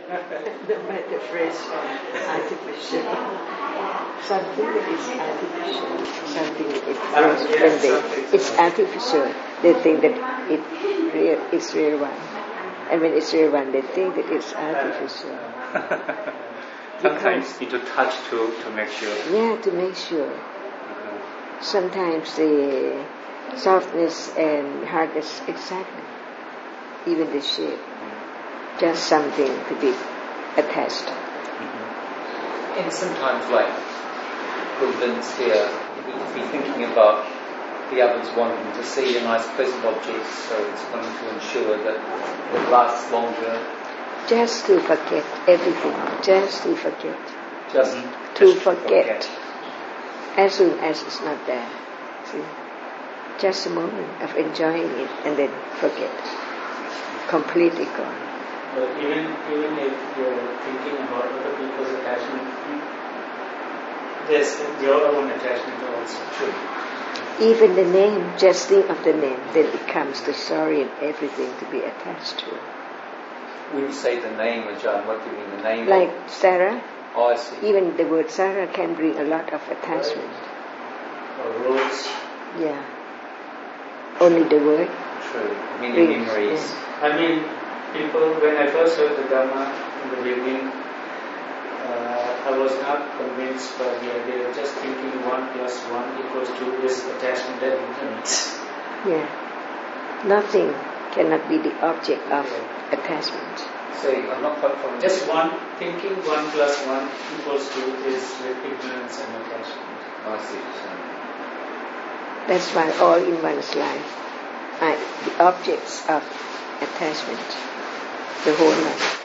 No matter fresh or artificial. Something that is artificial, something that is fresh. When it's artificial, they think that it's real one. And when it's real one, they think that it's artificial. Sometimes need to touch to make sure. Yeah, to make sure. Sometimes the softness and hardness exactly, even the shape, just something to be attached. And sometimes, like for instance here, we could be thinking about the others wanting to see a nice pleasant object, so it's wanting to ensure that it lasts longer. Just to forget everything, just to forget. Just to forget. As soon as it's not there. See? Just a moment of enjoying it and then forget. Completely gone. But even if you're thinking about other people's attachment, there's your own attachment also. True. Even the name, just think of the name, then it becomes the story and everything to be attached to. When you say the name, Ajahn, what do you mean the name? Like Sarah. Oh, I see. Even the word Sarah can bring a lot of attachment. Or Rose. Yeah. Only the word. True. Many memories. Yeah. I mean, people, when I first heard the Dhamma in the beginning, I was not convinced by the idea of just thinking 1 plus 1 equals 2 is attachment that limits. Yeah. Nothing cannot be the object of attachment. So I'm not quite following. Just thinking 1 plus 1 equals 2 is with ignorance and attachment. I see. That's why all in one's life are the objects of attachment, the whole life.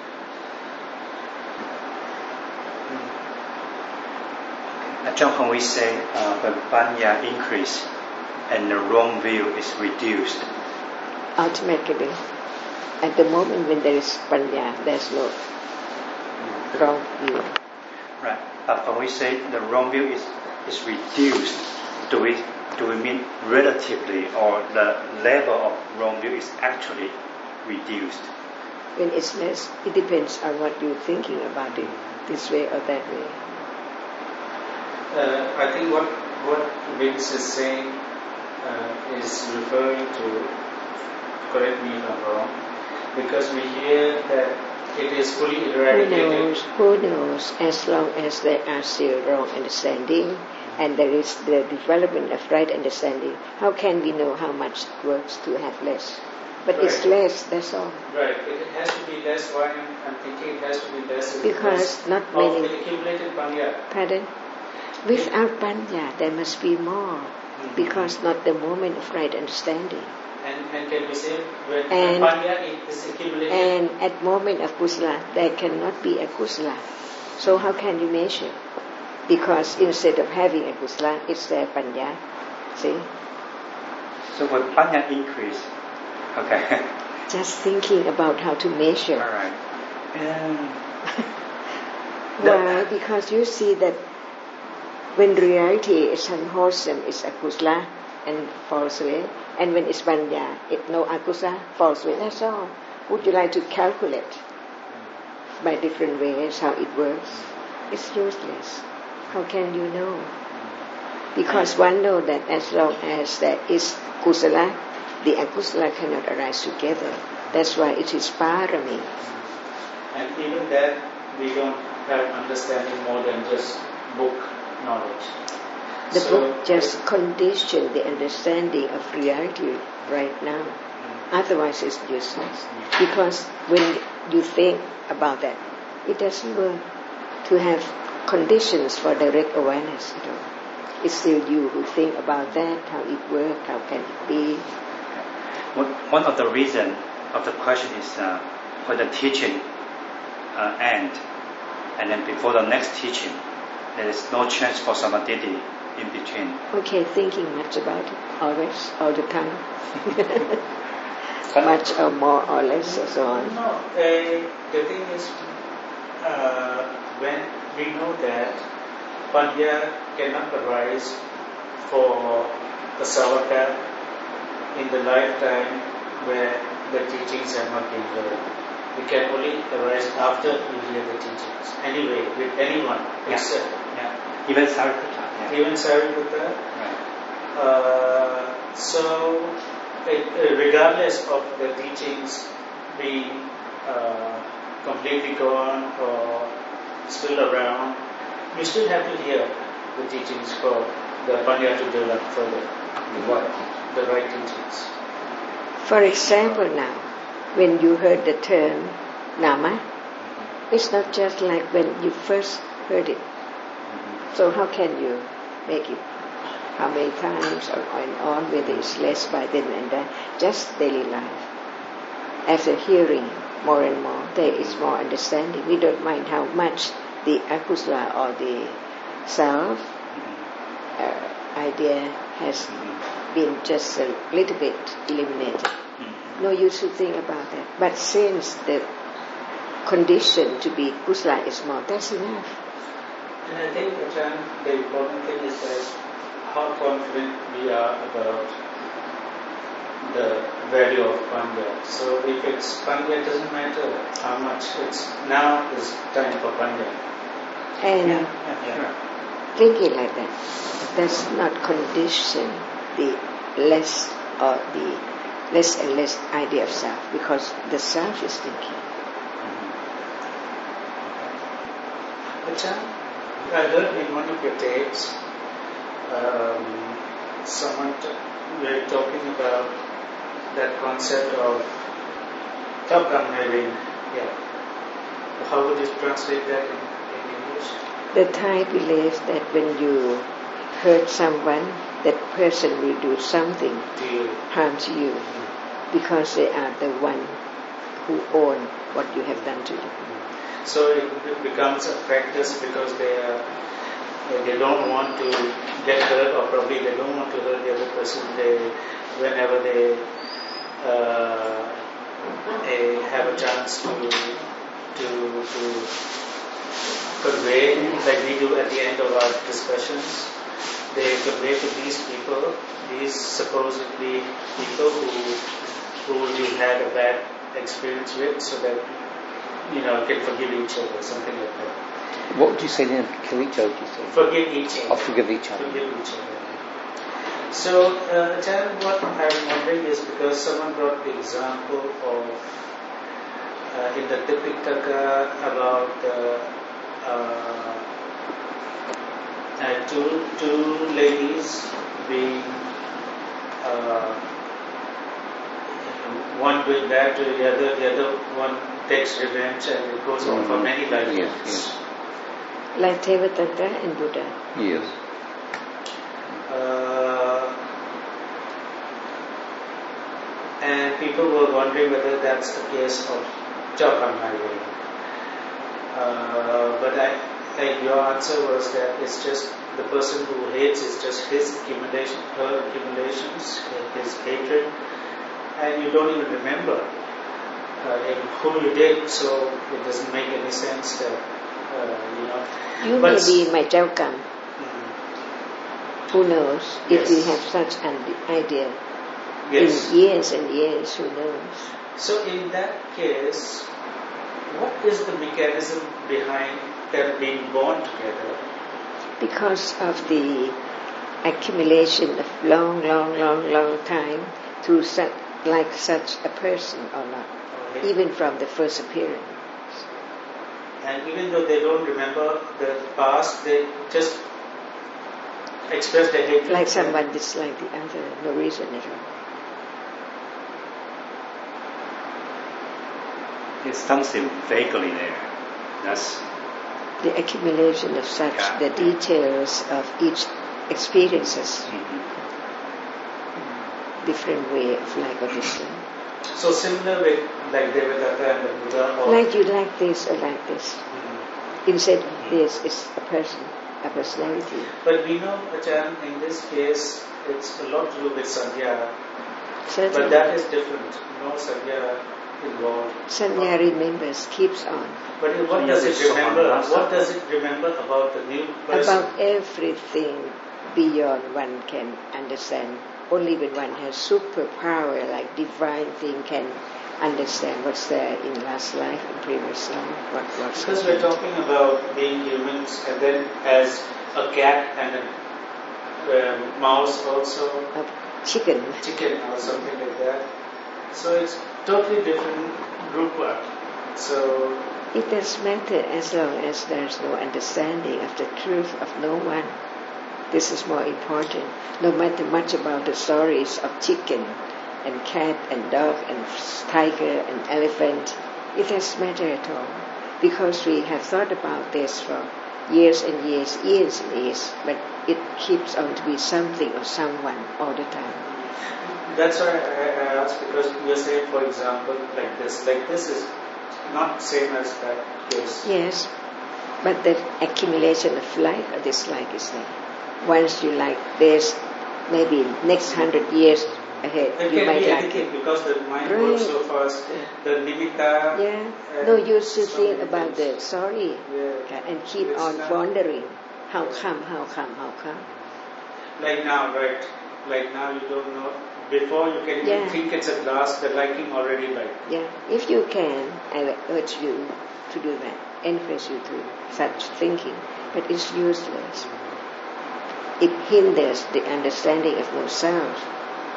John, when we say when panya increase and the wrong view is reduced, automatically, at the moment when there is panya, there's no wrong view. Right. But when we say the wrong view is reduced, do we mean relatively, or the level of wrong view is actually reduced? When it's less, it depends on what you're thinking about it, this way or that way. I think what Vince is saying is referring to, correct me if I'm wrong, because we hear that it is fully eradicated. Who knows, as long as there are still wrong understanding and there is the development of right understanding, how can we know how much it works to have less? But right. It's less, that's all. Right, it has to be less. Why I'm thinking it has to be less because not many. Of the accumulated panya. Pardon? Without panya, there must be more, because not the moment of right understanding. And can we say when panya is accumulated? And at moment of kusala, there cannot be a kusala. So how can you measure? Because instead of having a kusala, it's there panya. See? So when panya increase, okay. Just thinking about how to measure. All right. Why? Because you see that when reality is unwholesome, it's akusala and falls away. And when it's panya, it no akusala, falls away. That's all. Would you like to calculate by different ways how it works? It's useless. How can you know? Because one knows that as long as there is kusala, the akusala cannot arise together. That's why it is parami. And even that, we don't have understanding more than just book knowledge. The book just conditions the understanding of reality right now. Otherwise it's useless. Because when you think about that, it doesn't work to have conditions for direct awareness at all. It's still you who think about that, how it works, how can it be. One of the reasons of the question is when the teaching ends, and then before the next teaching, there is no chance for samadhi in between. Okay, thinking much about it, always, all the time. Much or more or less or so on. No, the thing is, when we know that panya cannot arise for the savaka in the lifetime where the teachings have not been heard. it can only arise after you hear the teachings. Anyway, with anyone, except even Sariputta. Even Sariputta. Right. So, regardless of the teachings being completely gone or still around, you still have to hear the teachings for the Panya to develop further. The right teachings. For example now, when you heard the term Nama, it's not just like when you first heard it. So how can you make it? How many times or on, whether it's less by then and then, just daily life. After hearing more and more, there is more understanding. We don't mind how much the akusala or the self idea has been just a little bit eliminated. No use to think about that. But since the condition to be kusala is more, that's enough. And I think, Ajahn, the important thing is that how confident we are about the value of Panya. So if it's Panya, it doesn't matter how much. It's now is time for Panya. And thinking like that does not condition the less or the less and less idea of self, because the self is thinking. Ajahn, I heard in one of your tapes, someone were talking about that concept of Tapkamnevin. How would you translate that in English? The Thai believes that when you hurt someone, that person will do something harm to you, because they are the one who own what you have done to them. So it becomes a practice because they don't want to get hurt, or probably they don't want to hurt the other person. Whenever they have a chance to convey, like we do at the end of our discussions, they convey to these people, these supposedly people who you had a bad experience with, so that can forgive each other, something like that. What would you say then? Kill each other, do you say? Forgive each other. Or forgive each other. Forgive each other. So, Ajahn, what I'm wondering is, because someone brought the example of in the Tipitaka about two ladies being one doing bad to the other one takes revenge, and it goes on for many lifetimes. Yes. Like Tevataka and Buddha. Yes. And people were wondering whether that's the case of Chaukamnai. But your answer was that it's just the person who hates is just his accumulation, her accumulations, his hatred, and you don't even remember who you did, so it doesn't make any sense that, You may be my Jaukam. Who knows? If we have such an idea. Yes. In years and years, who knows? So in that case, what is the mechanism behind them being born together? Because of the accumulation of long time through such a person or not, even from the first appearance. And even though they don't remember the past, they just express their hatred. Like someone dislike the other, no reason at all. It's something vaguely there. That's the accumulation of such, the details of each experiences. Different way of like or dislike. So similar with like Devadatta and the Buddha? Or like you like this or like this. Instead of this is a person, a personality. But we know, Ajahn, in this case, it's a lot to do with Sanya. Certainly. But that is different. No Sanya involved. Sanya remembers, keeps on. But what does it remember? What does it remember about the new person? About everything beyond one can understand. Only when one has superpower, like divine thing, can understand what's there in last life and previous life. What's because we're talking about being humans, and then as a cat and a mouse also, a chicken or something like that. So it's totally different group work. So it does matter as long as there's no understanding of the truth of no one. This is more important. No matter much about the stories of chicken and cat and dog and tiger and elephant, it doesn't matter at all. Because we have thought about this for years and years and years, but it keeps on to be something or someone all the time. That's why I asked, because you say, for example, like this is not same as that case. Yes, but the accumulation of like or dislike is there. Once you like this, maybe next 100 years ahead, you might like it. Because the mind goes so fast. The nimitta. Yeah. No use to think about the sorry and keep it's on wondering. How come? Like now, right? Like now you don't know. Before you can even think it's a glass, the liking already like. Yeah. If you can, I urge you to do that. Encourage you to such thinking. But it's useless. It hinders the understanding of no self.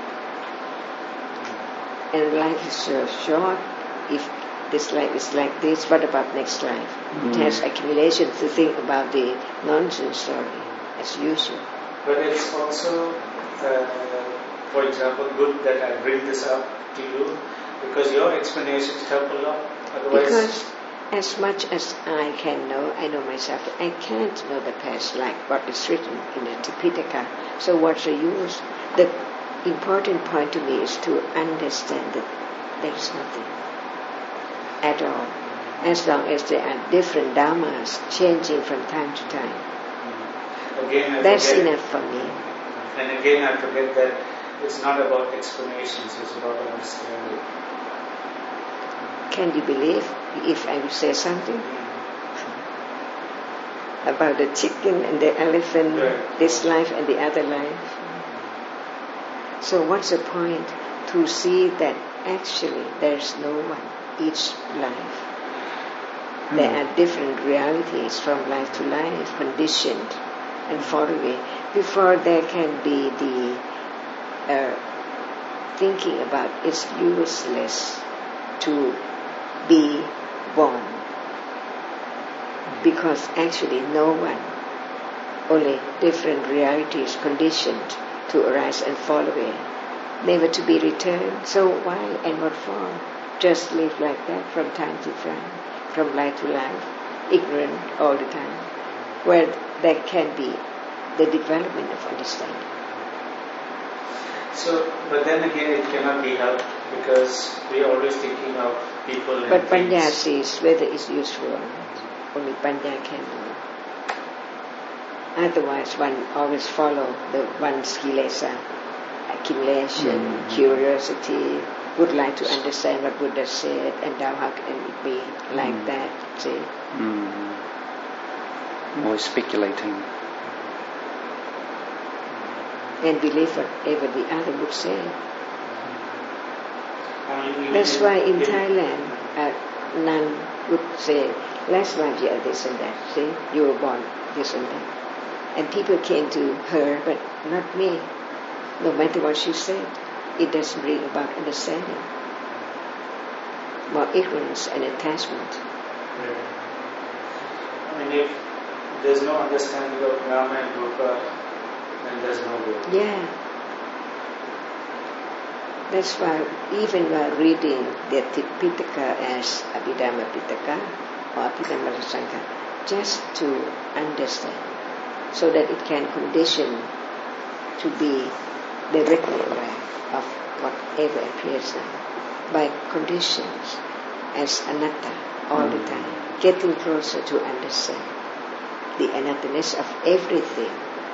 And life is so short. If this life is like this, what about next life? It has accumulation to think about the nonsense story, as usual. But it's also, for example, good that I bring this up to you, because your explanations help a lot. Otherwise, because as much as I can know, I know myself, I can't know the past like what is written in the Tipitaka. So what's the use? The important point to me is to understand that there is nothing at all, as long as there are different dharmas changing from time to time. Again, that's enough for me. And again, I forget that it's not about explanations, it's about understanding. Can you believe if I would say something about the chicken and the elephant, this life and the other life? So what's the point? To see that actually there's no one, each life. There are different realities from life to life, conditioned and far away. Before there can be the thinking about it's useless to be born. Because actually no one, only different realities conditioned to arise and fall away, never to be returned. So why and what for? Just live like that from time to time, from life to life, ignorant all the time, where there can be the development of understanding. So, but then again, it cannot be helped because we are always thinking of people and but things. Panya sees whether it's useful or not. Only Panya can know. Otherwise, one always follow the one's kilesa, accumulation, curiosity, would like to understand what Buddha said, and now how can it be like that, see? More speculating. And believe whatever the other would say. That's why in Thailand, a nun would say, last life you are this and that, see? You were born this and that. And people came to her, but not me. No matter what she said, it doesn't bring about understanding. More ignorance and attachment. I mean, if there's no understanding of Nama and Rupa, then there's no good. Yeah. That's why even while reading the Tipitaka as Abhidhamma Pitaka or Abhidhamma Rasanga, just to understand, so that it can condition to be directly aware of whatever appears now, by conditions as anatta all the time, getting closer to understand the anatta-ness of everything.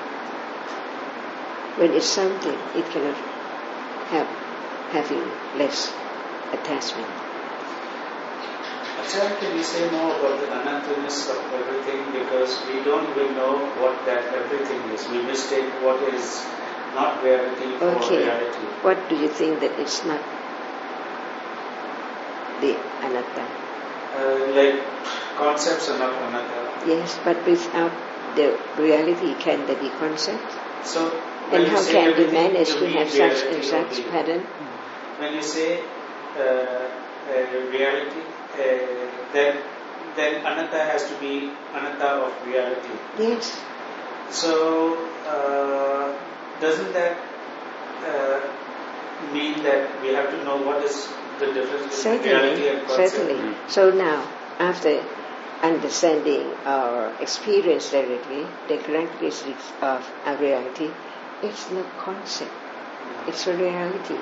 When it's something, it cannot help having less attachment. Acharya, can you say more about the anatta-ness of everything? Because we don't even know what that everything is. We mistake what is not reality for reality. What do you think that it's not? anatta. Like concepts are not anatta. Yes, but without the reality, can there be concepts? So, and how can we manage to have such reality and such only. pattern? When you say reality, then anatta has to be anatta of reality. Yes. So, doesn't that mean that we have to know what is the difference between reality and concept? Certainly. So now, after understanding or experience directly the characteristics of a reality, it's not concept, it's a reality.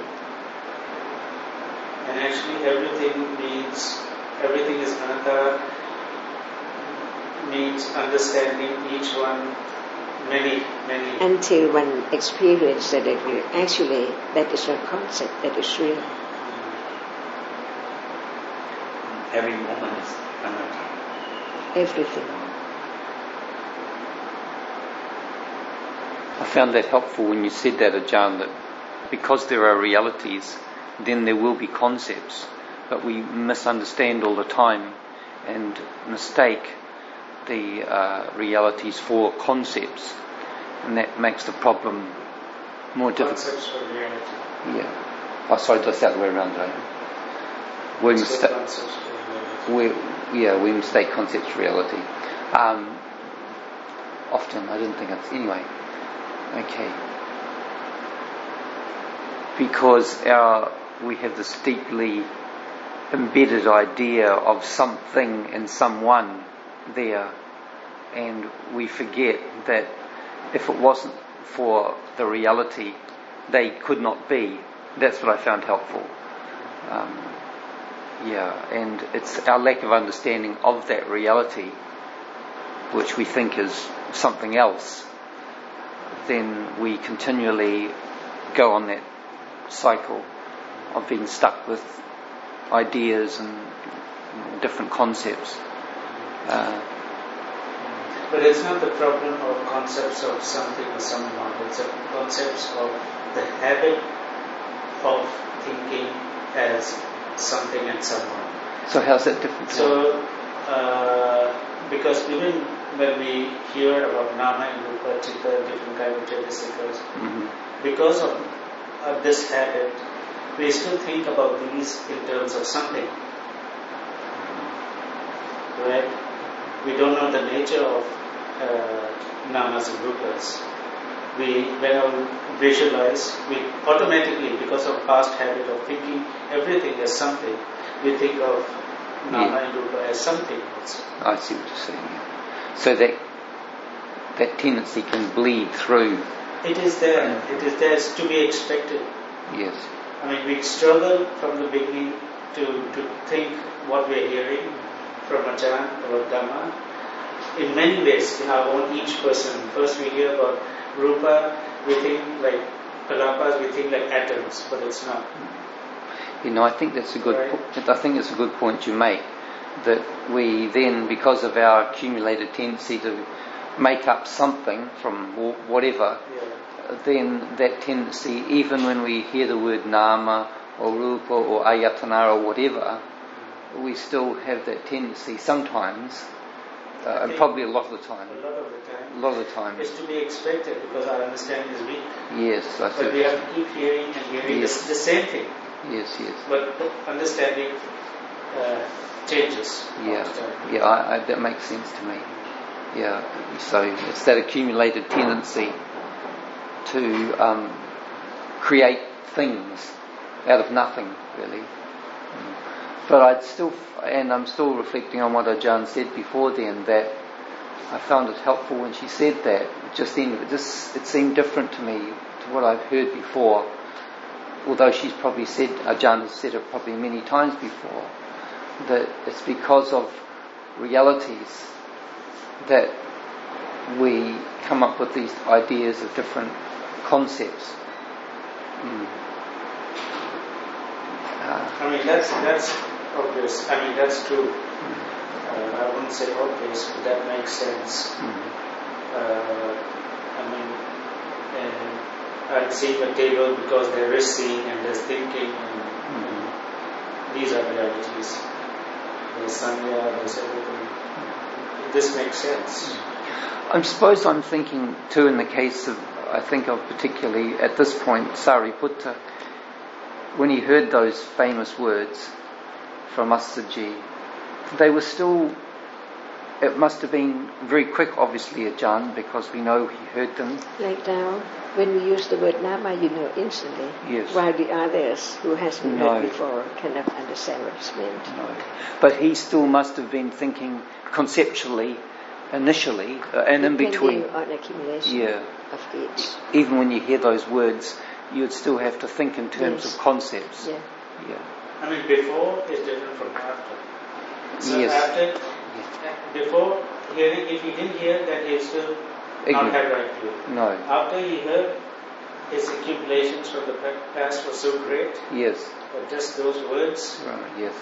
And actually everything is anatta, means understanding each one, many. Until one experiences directly, actually that is not concept, that is real. Every moment is anatta. Everything. I found that helpful when you said that, Ajahn, that because there are realities, then there will be concepts, but we misunderstand all the time and mistake the realities for concepts, and that makes the problem more difficult. Concepts for reality. Yeah. Oh, sorry, just the other way around, right? We mistake concepts for reality. Often, I didn't think it's... Anyway. Okay. Because we have this deeply embedded idea of something and someone there, and we forget that if it wasn't for the reality, they could not be. That's what I found helpful. And it's our lack of understanding of that reality, which we think is something else, then we continually go on that cycle of being stuck with ideas and different concepts. But it's not the problem of concepts of something or someone. It's a concepts of the habit of thinking as something and someone. So how's that different? So, because even when we hear about Nama and Rupa, Chitta, different kind of Jaitashikas, because of this habit, we still think about these in terms of something. Right? We don't know the nature of Namas and Rupas. When we visualize, we automatically, because of past habit of thinking everything as something, we think of Nama and Rupa as something also. I see what you're saying. Yeah. So that tendency can bleed through. It is there. It is there. It's to be expected. Yes. I mean, we struggle from the beginning to think what we are hearing from Ajahn or Dhamma in many ways in our own each person. First we hear about Rupa, we think like Kalapas, we think like atoms, but it's not. I think that's a good. Right. I think it's a good point you make. That we then, because of our accumulated tendency to make up something from whatever, then that tendency, even when we hear the word Nama or Rupa or Ayatana or whatever, we still have that tendency sometimes, and probably a lot of the time. A lot of the time. It's to be expected because our understanding is weak. Yes, I think. But we have to keep hearing and hearing the same thing. Yes. But understanding changes. Yeah, that makes sense to me. Yeah, so it's that accumulated tendency to create things out of nothing, really. But I'm still reflecting on what Ajahn said before then, that I found it helpful when she said that. Just then, it seemed different to me to what I've heard before, although she's probably said, Ajahn has said it probably many times before, that it's because of realities that we come up with these ideas of different concepts. I mean, that's obvious. I mean, that's true. I wouldn't say obvious, but that makes sense. I'm seeing a table because there is seeing and there's thinking, and these are realities. there's Sanya, there's everything. This makes sense. I suppose I'm thinking too in the case of, I think of particularly at this point, Sariputta, when he heard those famous words from Asaji, they were still, it must have been very quick, obviously, Ajahn, because we know he heard them. Like now, when we use the word Nama, you know instantly. Yes. While the others who hasn't heard before cannot understand what it's meant. No. But he still must have been thinking conceptually, initially, and in between. On accumulation of each. Even when you hear those words, you'd still have to think in terms of concepts. Yeah. I mean, before is different from after. So Yes. before hearing, if he didn't hear, then he still not have right to it. No. After he heard, his accumulations from the past were so great. Yes. But just those words. Right. Yes.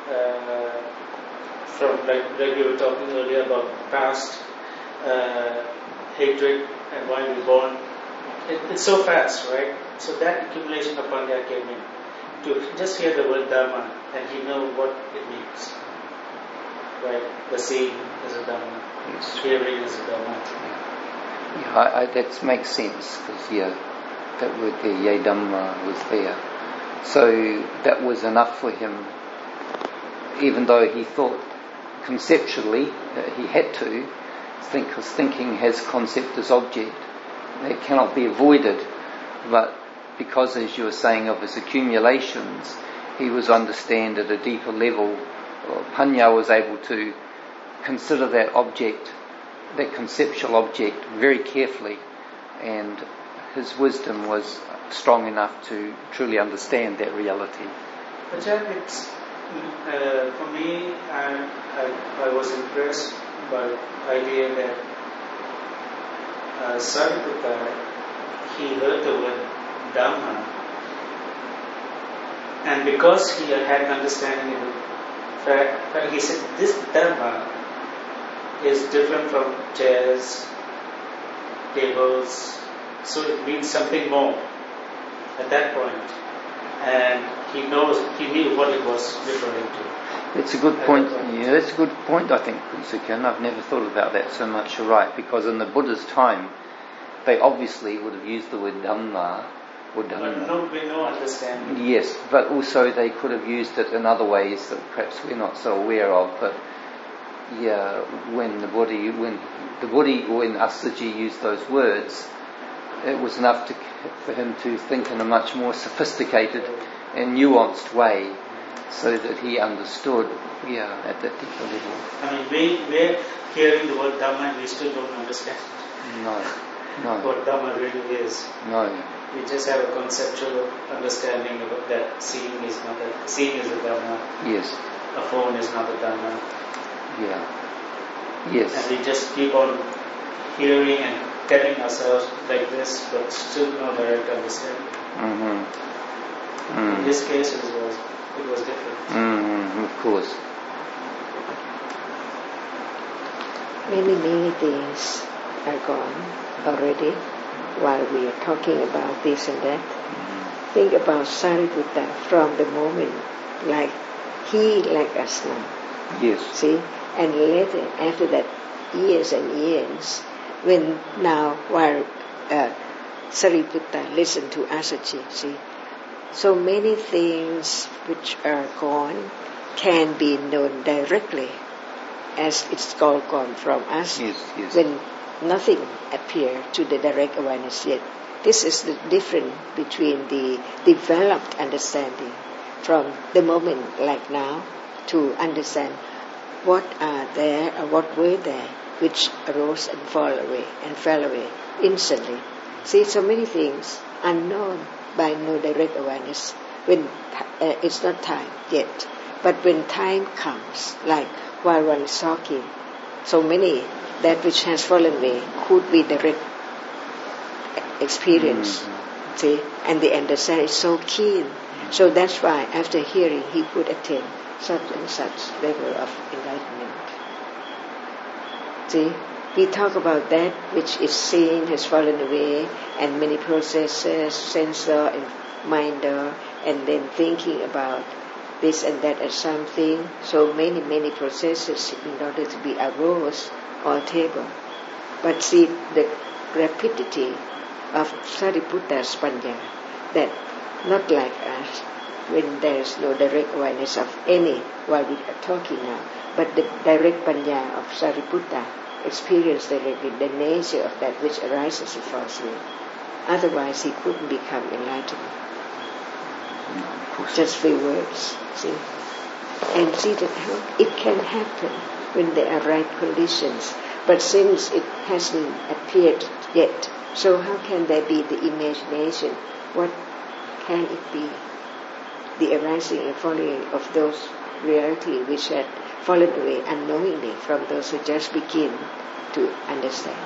From like we were talking earlier about past hatred and why we born. It's so fast, right? So that accumulation of Panya came in. To just hear the word Dharma and he know what it means. Right? The seeing is a Dharma. Yes. Hearing is a Dharma. Yeah, that makes sense because that word there, Ye Dhamma, was there. So that was enough for him, even though he thought conceptually he had to think, because thinking has concept as object. That cannot be avoided, but because, as you were saying, of his accumulations, he was understand at a deeper level. Panya was able to consider that object, that conceptual object, very carefully, and his wisdom was strong enough to truly understand that reality. Ajahn, it's for me, I was impressed by the idea that Sariputta, he heard the word Dhamma, and because he had understanding of the fact, he said this Dhamma is different from chairs, tables, so it means something more at that point, and he knew what it was referring to. It's a good point. Yeah, that's a good point, I think, Prinsikan. I've never thought about that so much. You're right, because in the Buddha's time, they obviously would have used the word Dhamma or Dhamma. But with no understanding. Yes, but also they could have used it in other ways that perhaps we're not so aware of. But yeah, when Asaji used those words, it was enough for him to think in a much more sophisticated and nuanced way, so that he understood, at that deeper level. I mean, we're hearing the word Dhamma and we still don't understand No. what Dhamma really is. No. We just have a conceptual understanding of that seeing is a Dhamma. Yes. A phone is not a Dhamma. Yeah. Yes. And we just keep on hearing and telling ourselves like this, but still no direct understanding. In this case, it was different. Of course. Many things are gone already while we are talking about this and that. Think about Sariputta from the moment, like he like us now. Yes. See? And later, after that, years and years, when now while Sariputta listened to Asaji, see? So many things which are gone can be known directly as it's all gone from us. Yes. When nothing appears to the direct awareness yet. This is the difference between the developed understanding from the moment like now to understand what are there or what were there which arose and fell away instantly. See, so many things unknown by no direct awareness when it's not time yet. But when time comes, like while one is talking, so many that which has fallen away could be direct experience. See, and the understanding is so keen. So that's why after hearing he could attain such and such level of enlightenment. See, we talk about that which is seen has fallen away, and many processes, sensor and minder, and then thinking about this and that as something, so many processes in order to be a rose or a table. But see the rapidity of Sariputta's panya, that not like us, when there is no direct awareness of any while we are talking now, but the direct panya of Sariputta experience directly the nature of that which arises and falls away. Otherwise he couldn't become enlightened. Just few words, see. And see that how it can happen when there are right conditions. But since it hasn't appeared yet, so how can there be the imagination? What can it be? The arising and falling of those reality which had fallen away unknowingly from those who just begin to understand.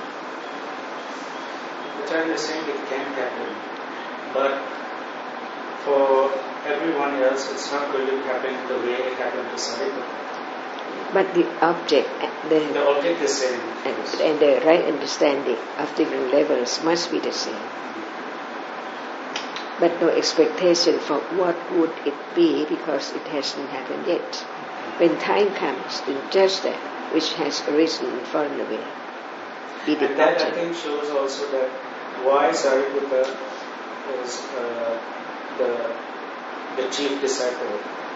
The child is saying it can happen, but for everyone else it's not going to happen the way it happened to Sariputta. But the object, the object is same. And the right understanding of different levels must be the same. But no expectation for what would it be because it hasn't happened yet. When time comes, then just that which has arisen and fallen away be the and that object. I think shows also that why Sariputta is the chief disciple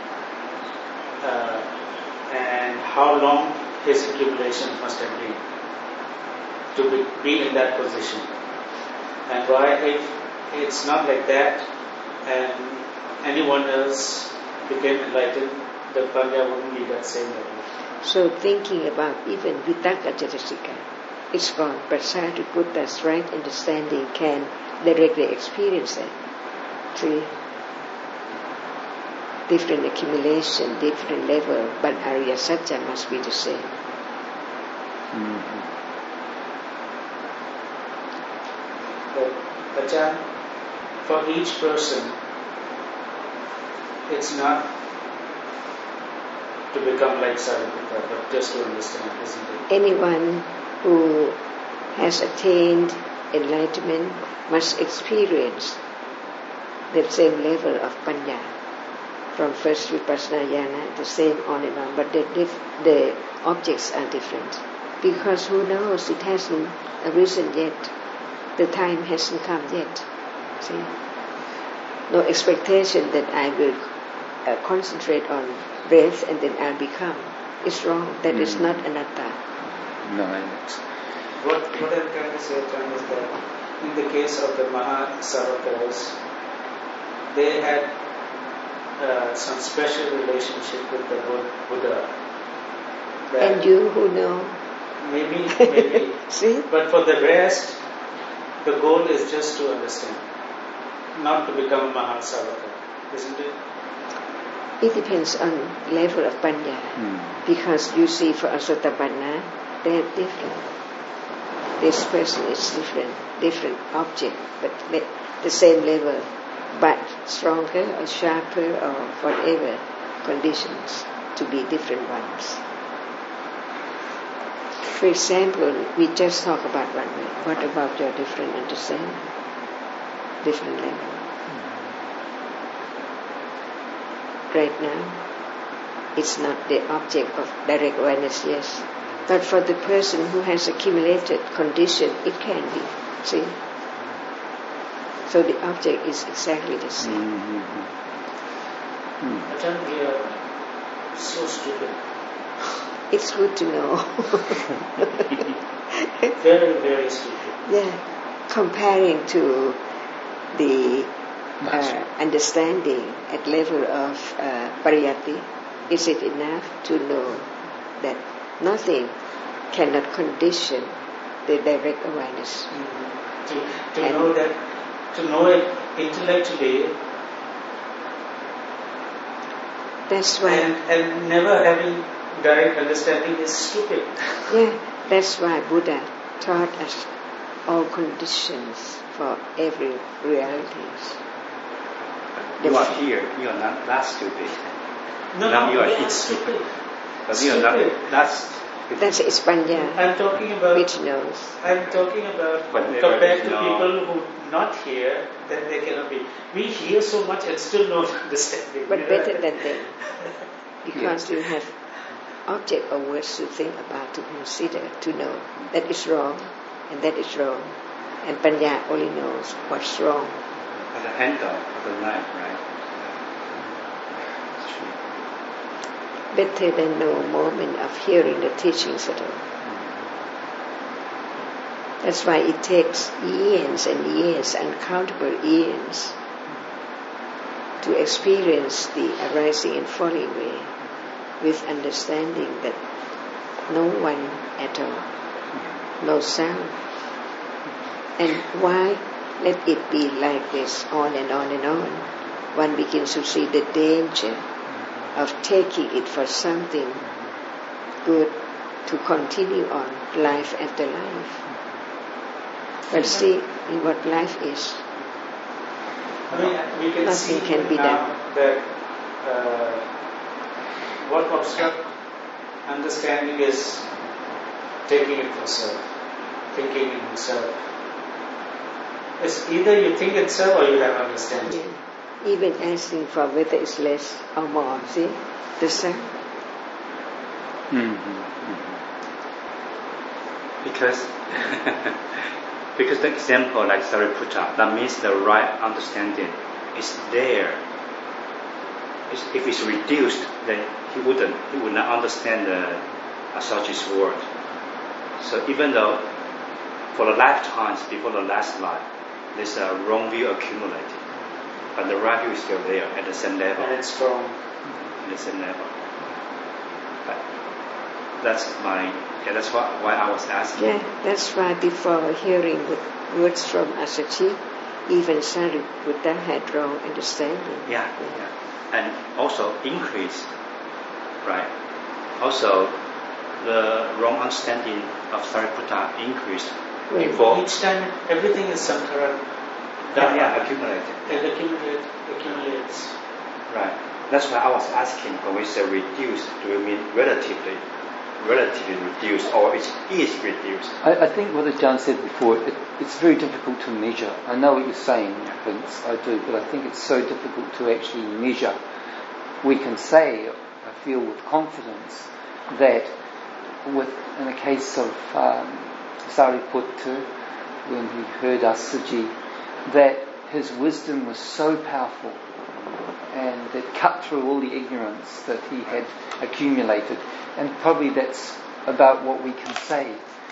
and how long his accumulation must have been to be in that position. And why if it's not like that and anyone else became enlightened, the panya wouldn't be that same level. So thinking about even Vitaka Cetasika, it's gone, but Sariputta's right understanding can directly experience it. See? Different accumulation, different level, but Arya Satya must be the same. But Ajahn, for each person, it's not to become like Sariputta, but just to understand, isn't it? Anyone who has attained enlightenment must experience the same level of panya. From first vipassana jnana, the same on and on, but the objects are different. Because who knows, it hasn't arisen yet. The time hasn't come yet. See? No expectation that I will concentrate on breath and then I'll become. It's wrong. That is not anatta. No. What I'm trying to say, John, is that in the case of the Mahasavakas, they had some special relationship with the Buddha. And you who know? Maybe. See? But for the rest, the goal is just to understand, not to become a Mahasavaka, isn't it? It depends on level of panya. Because you see for Asotapanna, they're different. This person is different object, but the same level, but stronger or sharper or whatever conditions to be different ones. For example, we just talk about one way. What about your different understanding? Different level. Right now, it's not the object of direct awareness, yes. But for the person who has accumulated condition, it can be. See? So the object is exactly the same. Ajahn, we are so stupid. It's good to know. Very, very stupid. Yeah. Comparing to the understanding at level of pariyatti, is it enough to know that nothing cannot condition the direct awareness? To know that, to know it intellectually, that's why, and never having direct understanding is stupid. Yeah, that's why Buddha taught us all conditions for every reality. You are here, you are not that stupid. No, now you are stupid. But you are not that That's is panya, I'm talking about. which knows. I'm talking about But there compared is to no- people who not hear, then they cannot be. We hear so much and still not understanding. But better than them, because you have object or words to think about, to consider, to know that is wrong and that is wrong, and panya only knows what's wrong. As a handle of the knife, right? It's true. Better than no moment of hearing the teachings at all. That's why it takes years and years, uncountable years, to experience the arising and falling way with understanding that no one at all, no sound. And why let it be like this on and on and on? One begins to see the danger of taking it for something good to continue on life after life. But see what life is. I mean, we can Nothing see can be now done. that what obstruct understanding is taking it for self, thinking in himself. It's either you think itself or you have understanding. Yeah. Even asking for whether it's less or more, see? The same. Because the example like Sariputta, that means the right understanding is there. If it's reduced, then he would not understand the Assaji's word. So even though for the lifetimes before the last life, there's a wrong view accumulated, but the right view is still there at the same level. And it's strong. At the same level. But that's why I was asking. Yeah, that's why before hearing the words from Assaji, even Sariputta had wrong understanding. Yeah. And also increase, right? Also, the wrong understanding of Sariputta increased Right. before. Each time everything is Sankara. Accumulated. It accumulates. Right. That's why I was asking, when we say reduced, do we mean relatively reduced, or it is reduced? I think what Ajahn said before, it's very difficult to measure. I know what you're saying, Vince, I do, but I think it's so difficult to actually measure. We can say, I feel with confidence, that in the case of Sariputta, when he heard Assaji, that his wisdom was so powerful and it cut through all the ignorance that he had accumulated. And probably that's about what we can say.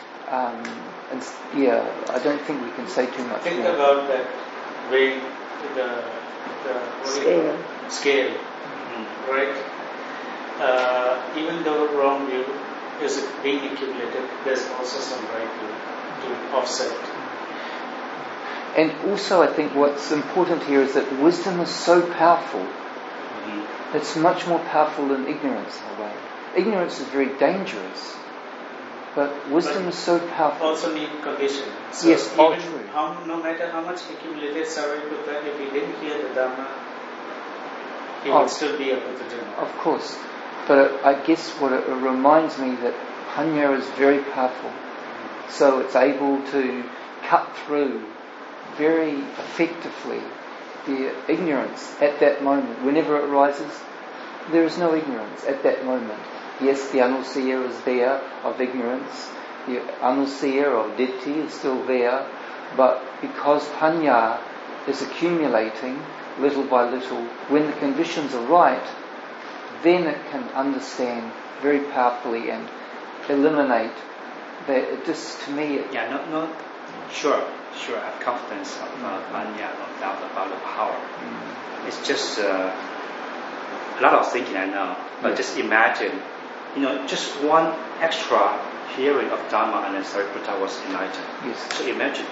I don't think we can say too much Think more. about that weight, the scale, right? Even though wrong view is being accumulated, there's also some right view to offset. And also I think what's important here is that wisdom is so powerful. It's much more powerful than ignorance in a way. Ignorance is very dangerous, but wisdom is so powerful. Also need condition. So Yes, all even true. no matter how much accumulated Sariputta, if he didn't hear the Dhamma, he would still be a Puthujjana. Of course. But I guess what it reminds me that Panya is very powerful. So it's able to cut through very effectively the ignorance at that moment. Whenever it arises, there is no ignorance at that moment. Yes, the anusaya is there of ignorance. The anusaya of ditthi is still there. But because panya is accumulating little by little, when the conditions are right, then it can understand very powerfully and eliminate that. Just to me, Sure, I have confidence of Panya, no doubt about the power. It's just a lot of thinking, I know, but just imagine, just one extra hearing of Dhamma and then Sariputta was enlightened. Yes. So imagine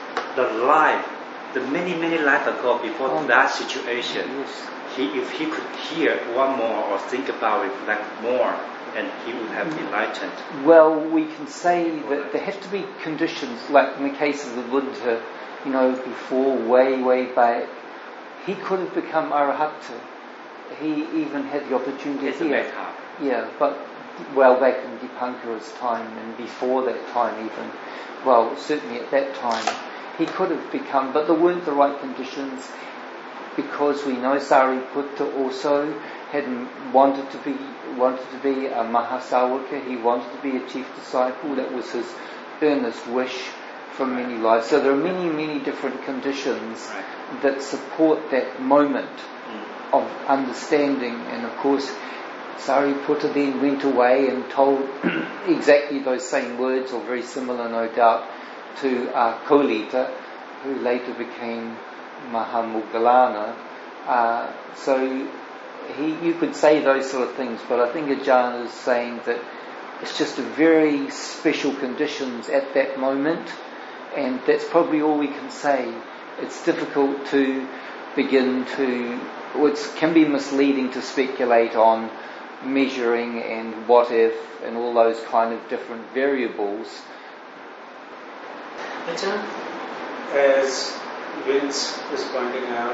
the many life ago, before that situation, if he could hear one more or think about it more, and he would have enlightened. Well, we can say that there have to be conditions, like in the case of the Buddha, before, way back, he could have become Arahata. He even had the opportunity It's here. a Yeah, but well back in Dipankara's time and before that time even, well, certainly at that time, he could have become, but there weren't the right conditions, because we know Sariputta also had wanted to be a Mahasawaka. He wanted to be a chief disciple. That was his earnest wish from many lives. So there are many different conditions that support that moment of understanding. And of course, Sariputta then went away and told exactly those same words, or very similar, no doubt, to Kolita, who later became Mahamoggallana. So you could say those sort of things, but I think Ajahn is saying that it's just a very special conditions at that moment, and that's probably all we can say. It's difficult to begin to, it can be misleading to speculate on measuring and what if and all those kind of different variables. Ajahn, as Vince is pointing out,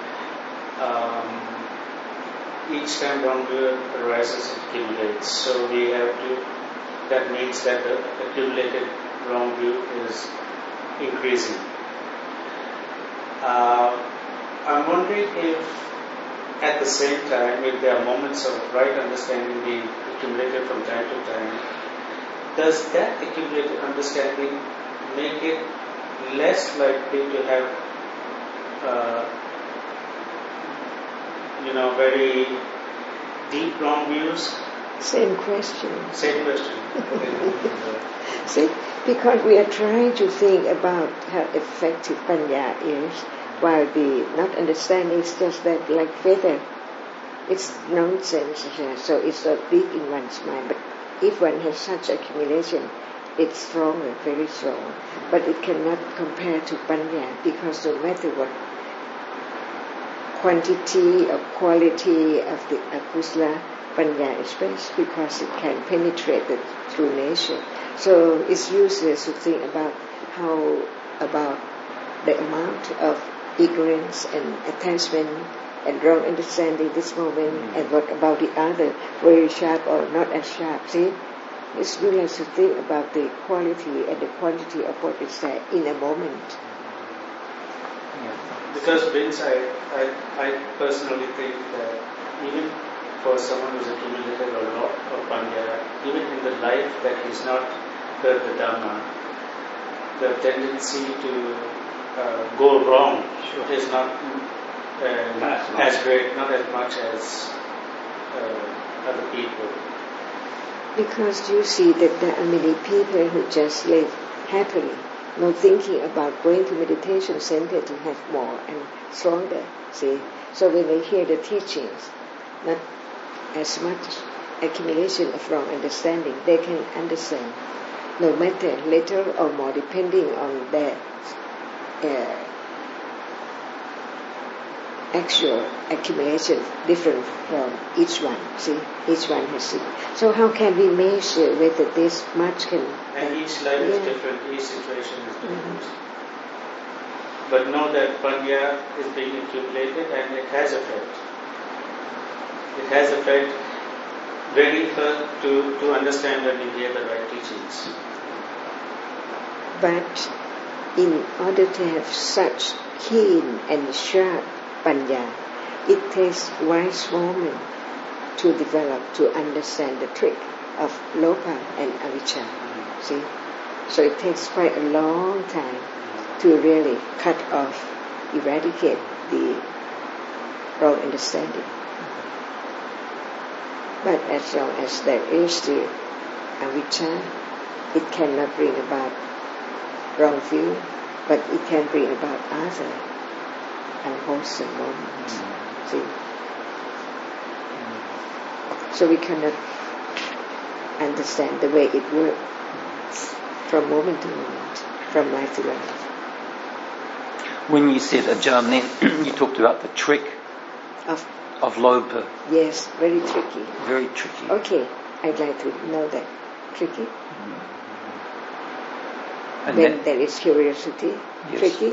each time wrongdoer arises, it accumulates. So we have to, that means that the accumulated wrongdoer is increasing. I'm wondering if at the same time, if there are moments of right understanding being accumulated from time to time, does that accumulated understanding make it less likely to have very deep wrong views? Same question. See, because we are trying to think about how effective panya is, while the not understanding is just that like feather. It's nonsense, so it's not big in one's mind. But if one has such accumulation, it's stronger, very strong. But it cannot compare to panya, because no matter what quantity or quality of the akusala, panya is best because it can penetrate the true nature. So it's useless to think about the amount of ignorance and attachment and wrong understanding this moment, and what about the other, very sharp or not as sharp. See, it's useless to think about the quality and the quantity of what is there in a moment. Because Vince, I personally think that even for someone who's accumulated a lot of panya, even in the life that he's not heard the Dhamma, the tendency to go wrong is not as great, not as much as other people. Because you see that there are many people who just live happily, not thinking about going to meditation center to have more and stronger, see. So when they hear the teachings, not as much accumulation of wrong understanding, they can understand, no matter little or more, depending on their actual accumulation, different from each one. See, each one has it. So how can we measure whether this much can? And each life is different. Each situation is different. But know that panya is being accumulated and it has effect. It has effect very hard to understand when you hear the right teachings. But in order to have such keen and sharp panya, it takes wise moment to develop, to understand the trick of lopa and avijja. See? So it takes quite a long time to really cut off, eradicate the wrong understanding. But as long as there is the avijja, it cannot bring about wrong view, but it can bring about other unwholesome moments. See? So we cannot understand the way it works from moment to moment, from life to life. When you said Ajahn, then you talked about the trick of lopa. Yes, very tricky. Very tricky. Okay, I'd like to know that. Tricky? And when there is curiosity, yes. Tricky?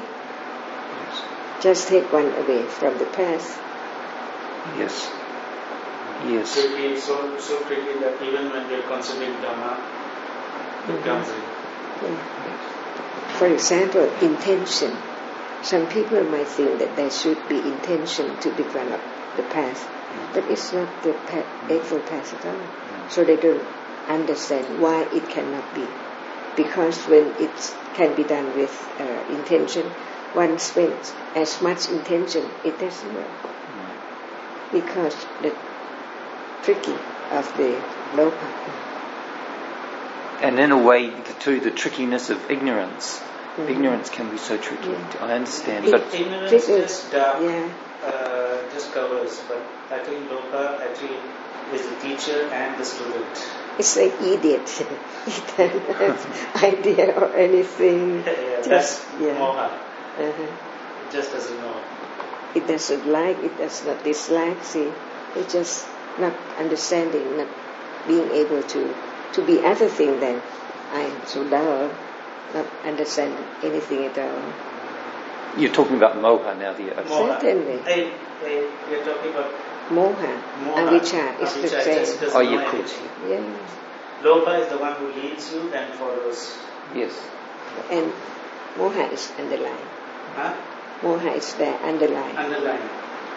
Yes. Just take one away from the past. Yes. Yes. They feel so tricky that even when they're considering Dhamma, it comes in. Yeah. For example, intention. Some people might think that there should be intention to develop the path, but it's not the Eightfold Path at all. So they don't understand why it cannot be. Because when it can be done with intention, one spends as much intention, it doesn't work. Because the tricky of the loka. And in a way, too, the trickiness of ignorance. Ignorance can be so tricky. I understand. But ignorance just just covers, but I think loka actually is the teacher and the student. It's like idiot. It doesn't have idea or anything. That's moha. It just doesn't know. It doesn't like, it does not dislike, see. It's just not understanding, not being able to be other thing than I am so dull, not understand anything at all. You're talking about moha now, Moha. Certainly. You're talking about moha. Avijja is the same. Oh, of course. Yeah. Loka is the one who leads you and follows. Yes. And moha is underlying. Huh? Moha is there, underlying. Underlying.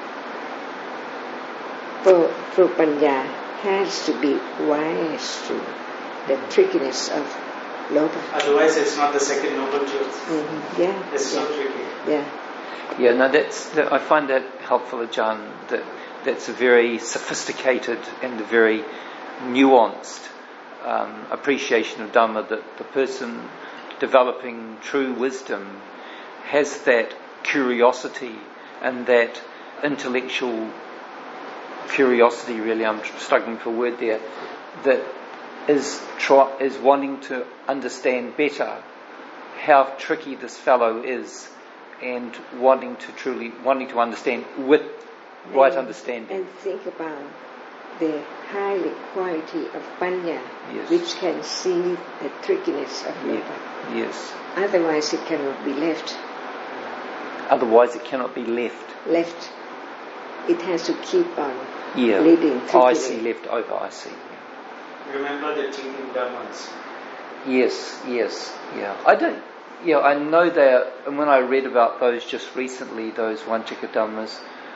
For panya has to be wise to the trickiness of loka. Otherwise, it's not the second noble truth. Yeah. It's so tricky. Yeah. Yeah, no, I find that helpful, Ajahn. That's a very sophisticated and a very nuanced appreciation of Dhamma, that the person developing true wisdom has that curiosity and that intellectual curiosity, really, I'm struggling for a word there, that is wanting to understand better how tricky this fellow is, and wanting to understand with right understanding. And think about the high quality of panya, which can see the trickiness of loka. Yes. Otherwise it cannot be left. Left. It has to keep on leading. I see, left over, I see. Remember the cheating dhammas. Yes, yeah. I know that, and when I read about those just recently, those Vanchika Dhammas,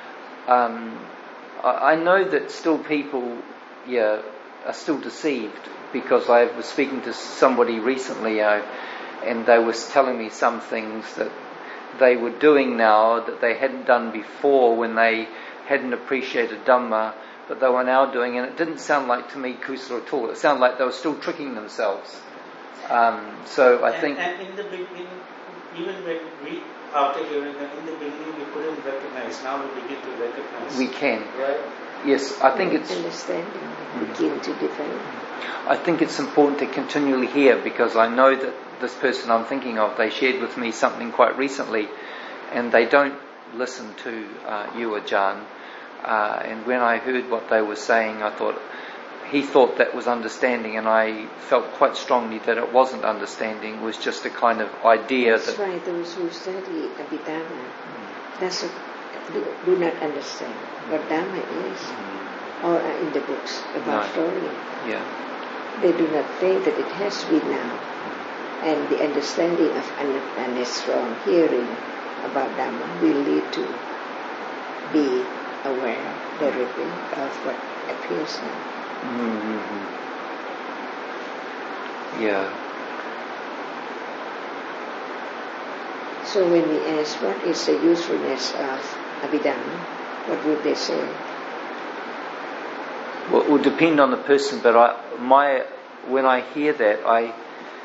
I know that still people, are still deceived, because I was speaking to somebody recently, and they was telling me some things that they were doing now that they hadn't done before when they hadn't appreciated Dhamma, but they were now doing, and it didn't sound like to me kusala at all. It sounded like they were still tricking themselves. So I think... And in the beginning, even when we, after hearing them, in the beginning we couldn't recognize. Now we begin to recognize. We can. Right? Yes, I think it's... Understanding begin to develop. I think it's important to continually hear, because I know that this person I'm thinking of, they shared with me something quite recently, and they don't listen to you, Ajahn. And when I heard what they were saying, he thought that was understanding, and I felt quite strongly that it wasn't understanding. It was just a kind of idea. That's why those who study Abhidhamma do not understand what Dhamma is, or are in the books about story. Yeah. They do not think that it has to be now. And the understanding of anatta from hearing about Dhamma will lead to be aware directly of what appears now. Yeah. So when we ask what is the usefulness of Abhidhamma, what would they say? Well, it would depend on the person, but when I hear that,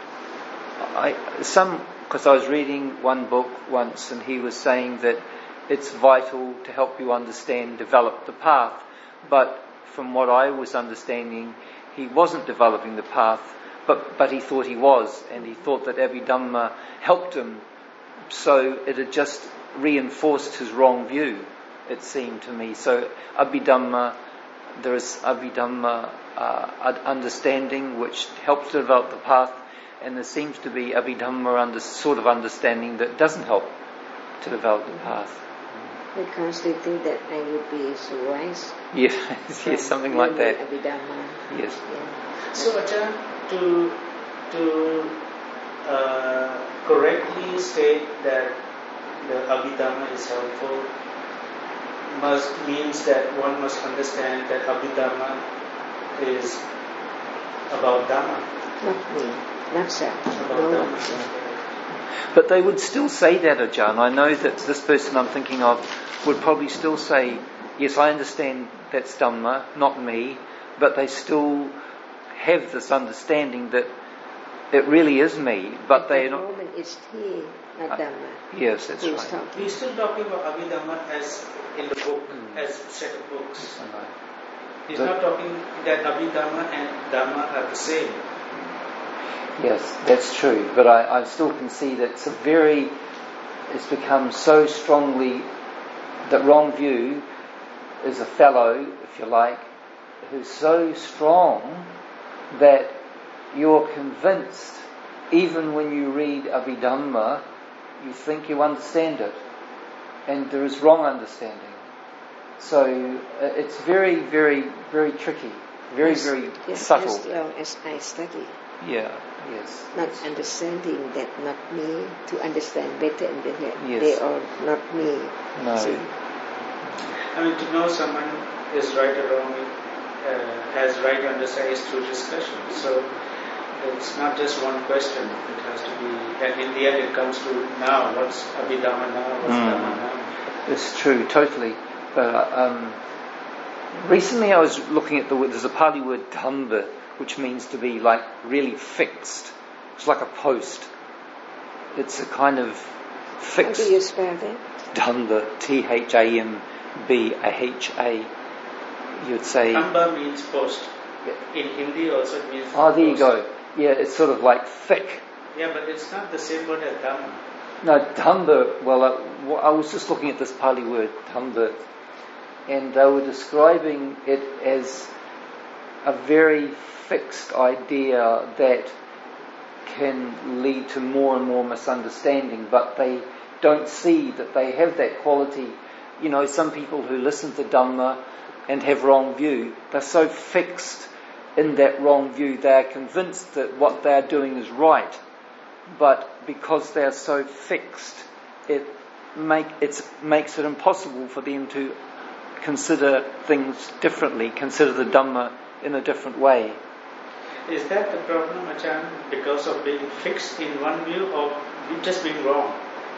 because I was reading one book once, and he was saying that it's vital to help you understand, develop the path. But from what I was understanding, he wasn't developing the path, but he thought he was, and he thought that Abhidhamma helped him. So it had just reinforced his wrong view, it seemed to me. So there is Abhidhamma understanding which helps to develop the path, and there seems to be Abhidhamma sort of understanding that doesn't help to develop the path. Because they think that I would be so wise. Yes, yes, something like that. Abhidhamma. Yes. Yeah. So, Ajahn, to correctly state that the Abhidhamma is helpful means that one must understand that Abhidhamma is about Dhamma. Not me, not self. About No. Dhamma. But they would still say that, Ajahn. I know that this person I'm thinking of would probably still say, yes, I understand that's Dhamma, not me, but they still have this understanding that it really is me, but they're not... At the moment it's he, not Dhamma. Yes, that's who is right. talking. He's still talking about Abhidhamma as in the book, as a set of books. He's not talking that Abhidhamma and Dhamma are the same. Yes, that's true. But I still can see that it's become so strongly, that wrong view is a fellow, if you like, who's so strong that you're convinced, even when you read Abhidhamma, you think you understand it. And there is wrong understanding. So it's very, very, very tricky. Very, very subtle. As long as I study. Yeah, yes. Not understanding that not me, to understand better and better. Yes. They are not me. No. See? I mean, to know someone is right or wrong, has right understanding is through discussion. So it's not just one question. It has to be, and in the end it comes to now. What's Abhidhamma now? What's Dhamma now? It's true, totally. But recently I was looking at there's a Pali word dhamba, which means to be like really fixed. It's like a post. It's a kind of fixed... How do you spell that? Dhamba, Thamba. You'd say... Dhamba means post. In Hindi also it means Oh, there you post. go. Yeah, it's sort of like thick. Yeah, but it's not the same word as Dhamma. No, dhamba, well, I was just looking at this Pali word, dhamba, and they were describing it as a very fixed idea that can lead to more and more misunderstanding, but they don't see that they have that quality. You know, some people who listen to Dhamma and have wrong view, they're so fixed in that wrong view, they are convinced that what they are doing is right, but because they are so fixed, it makes it impossible for them to consider things differently, consider the Dhamma in a different way. Is that the problem, Ajahn, because of being fixed in one view or just being wrong?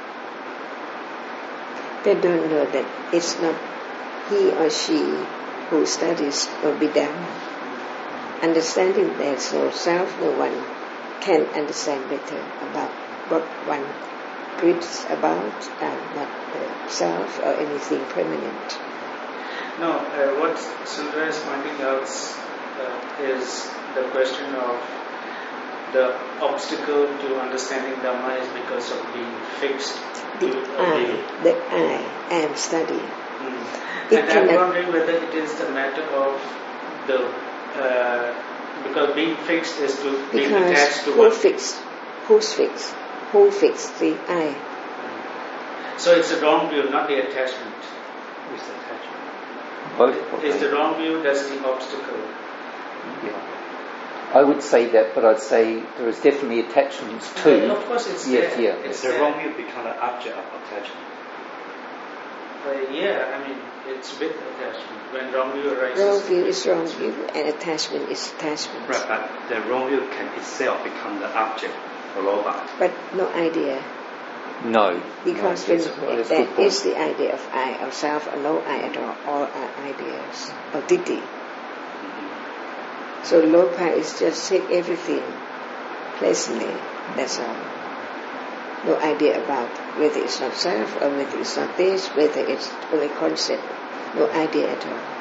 They don't know that it's not he or she who studies Abhidhamma. Understanding there's no self, no one can understand better about what one reads about, not the self or anything permanent. No, what Sundara is pointing out is the question of the obstacle to understanding Dhamma is because of being fixed to a view. I am studying. And I'm wondering whether it is the matter of because being fixed is to being attached to what? Who's fixed? Who fixed the I? So it's the wrong view, not the attachment. It's attachment. Both. Is the wrong view that's the obstacle? Yeah. I would say that, but I'd say there is definitely attachments too. Of course it's yes, there. Yeah. It's the there. wrong view become an object of attachment. Yeah, I mean, it's with attachment. When wrong view arises... Wrong view is wrong view, and attachment is attachment. Right, but the wrong view can itself become the object for robot. But no idea. No. Because no, when that is the idea of I, or self, or no I at all are ideas, or ditti. So lopa is just take everything pleasantly, that's all. No idea about whether it's not self or whether it's not this, whether it's only concept. No idea at all.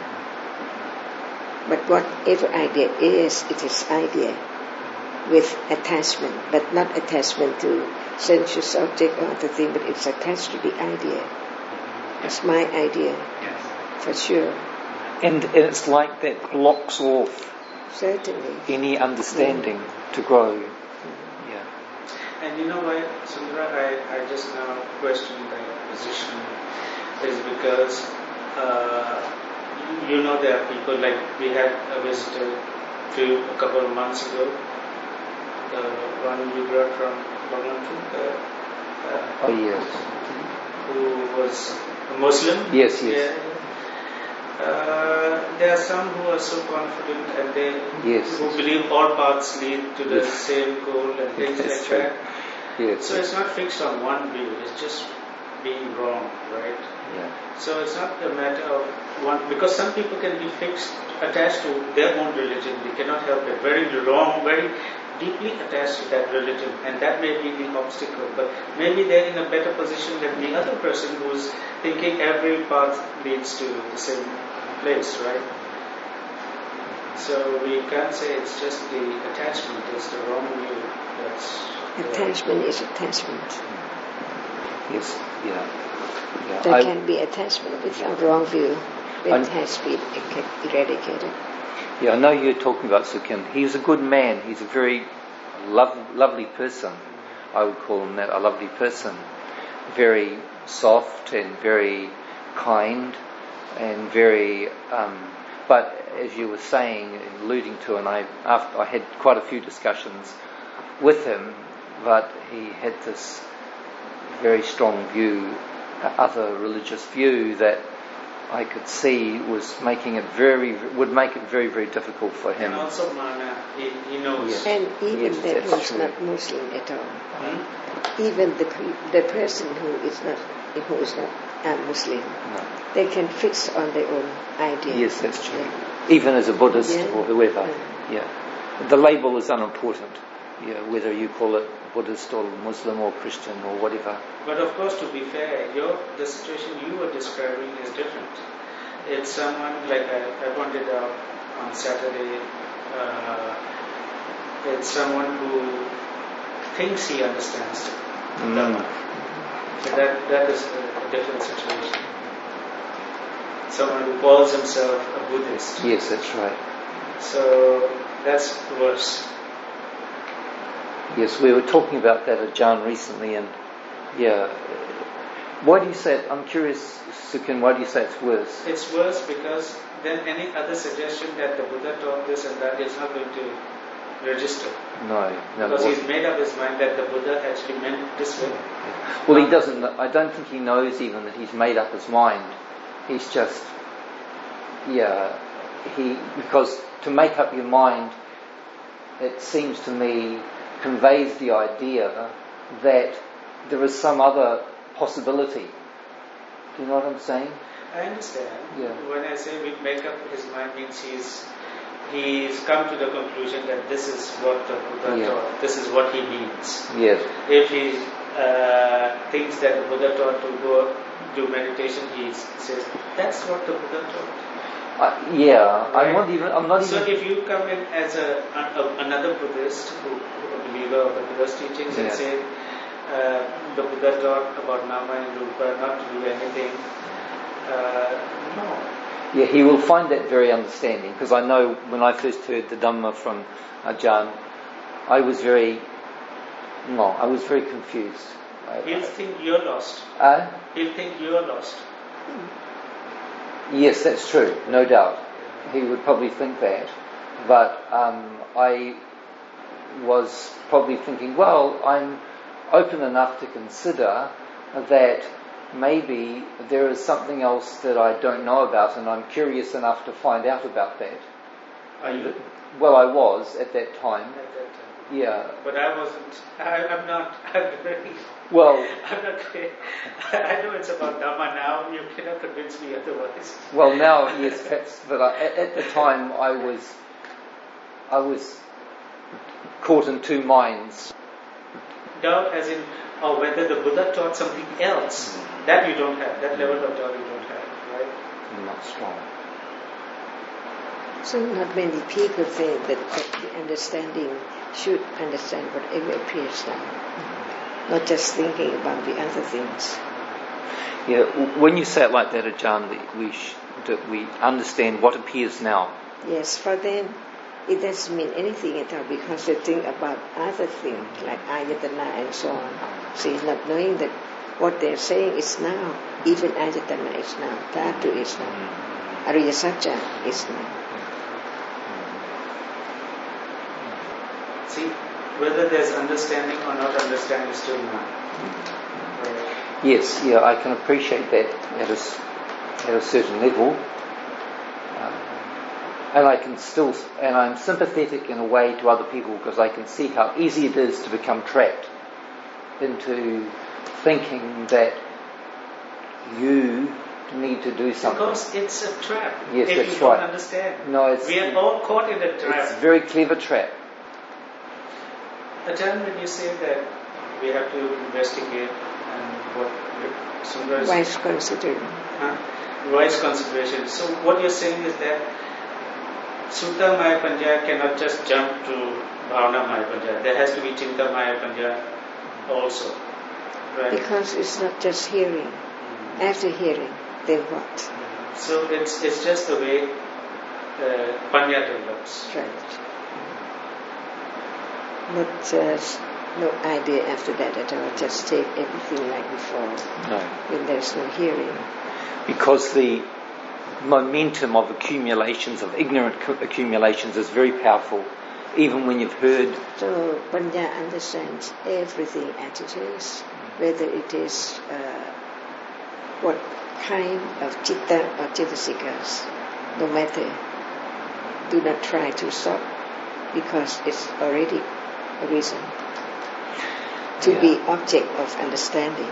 But whatever idea is, it is idea with attachment, but not attachment to sensuous object or other thing, but it's attached to the idea. It's my idea, for sure. And it's like that blocks off Certainly. any understanding to grow. Yeah. And you know why, Sundara, I just now questioned the position is because there are people like we had a visitor a couple of months ago, the one we brought from Bangladesh, yes. who was a Muslim. Yes. Yeah. There are some who are so confident and who believe all paths lead to the same goal and things like that. Yes. So it's not fixed on one view, it's just being wrong, right? Yeah. So it's not a matter of one, because some people can be attached to their own religion, they cannot help it, very deeply attached to that religion, and that may be the obstacle, but maybe they're in a better position than the other person who's thinking every path leads to the same place, right? So we can't say it's just the attachment, it's the wrong view. Attachment is attachment. Yes, yeah. There can be attachment without wrong view when it has been eradicated. Yeah, I know you're talking about Sukhin. He's a good man. He's a very lovely person. I would call him that, a lovely person. Very soft and very kind and very... but as you were saying, alluding to, and I had quite a few discussions with him, but he had this very strong view, other religious view that I could see would make it very, very difficult for him. And also mana, he knows. Yes. And even that who is not Muslim at all. Even the person who is not Muslim, they can fix on their own idea. Yes, that's true. Even as a Buddhist or whoever. The label is unimportant. Whether you call it Buddhist or Muslim or Christian or whatever. But of course, to be fair, the situation you were describing is different. It's someone, like I pointed out on Saturday, it's someone who thinks he understands Dhamma. So that is a different situation. Someone who calls himself a Buddhist. Yes, that's right. So that's worse. Yes, we were talking about that at Ajahn recently, and why do you say it? I'm curious, Sukhin, why do you say it's worse? It's worse because then any other suggestion that the Buddha taught this and that is not going to register. No. Because he's made up his mind that the Buddha actually meant this way. Well, he doesn't. I don't think he knows even that he's made up his mind. He's just, because to make up your mind, it seems to me, conveys the idea that there is some other possibility. Do you know what I'm saying? I understand. Yeah. When I say we make up his mind, means he's come to the conclusion that this is what the Buddha taught. This is what he means. Yes. If he thinks that the Buddha taught to go do meditation, he says that's what the Buddha taught. Right? I'm not so even. if you come in as another Buddhist, a believer of the Buddha's teachings, and say the Buddha taught about Nama and Rupa, not to do anything, no. Yeah, he will find that very understanding, because I know when I first heard the Dhamma from Ajahn, I was very confused. He'll think you're lost. He'll think you're lost. Yes, that's true, no doubt. He would probably think that. But I was probably thinking, well, I'm open enough to consider that maybe there is something else that I don't know about, and I'm curious enough to find out about that. Are you? Well, I was at that time. At that time. Yeah. But I wasn't. I'm not. Well, I'm not. I know it's about Dhamma now. You cannot convince me otherwise. Well, now, yes, perhaps. But at the time, I was caught in two minds. Doubt, as in, whether the Buddha taught something else. That you don't have. That level of doubt you don't have, right? Not strong. So not many people think that the understanding should understand whatever appears now, not just thinking about the other things. Yeah, when you say it like that, Ajahn, that we understand what appears now. Yes, for them it doesn't mean anything at all, because they think about other things like ayatana and so on. So not knowing that what they're saying is now. Even Ayatana is now. Dhatu is now. Ariya Satya is now. See, whether there's understanding or not understanding is still now. Yes, yeah, I can appreciate that at a certain level. And I'm sympathetic in a way to other people because I can see how easy it is to become trapped into thinking that you need to do something. Because it's a trap. Yes, if that's you right. don't understand. No, we are all caught in a trap. It's a very clever trap. Ajahn, when you say that we have to investigate and what Sundar's Wise considering. Wise consideration. So what you're saying is that Sutta Maya Panya cannot just jump to Bhavana Maya Panya. There has to be Chinta Maya Panya also. Right? Because it's not just hearing. After hearing, then what? So it's just the way Panya develops. Right. Not just no idea after that at all. Just take everything like before. No. When there's no hearing. Because the momentum of accumulations, of ignorant accumulations, is very powerful, even when you've heard. So Panya understands everything as it is, whether it is what kind of citta or cittasikas, no matter. Do not try to stop, because it's already a reason to be object of understanding.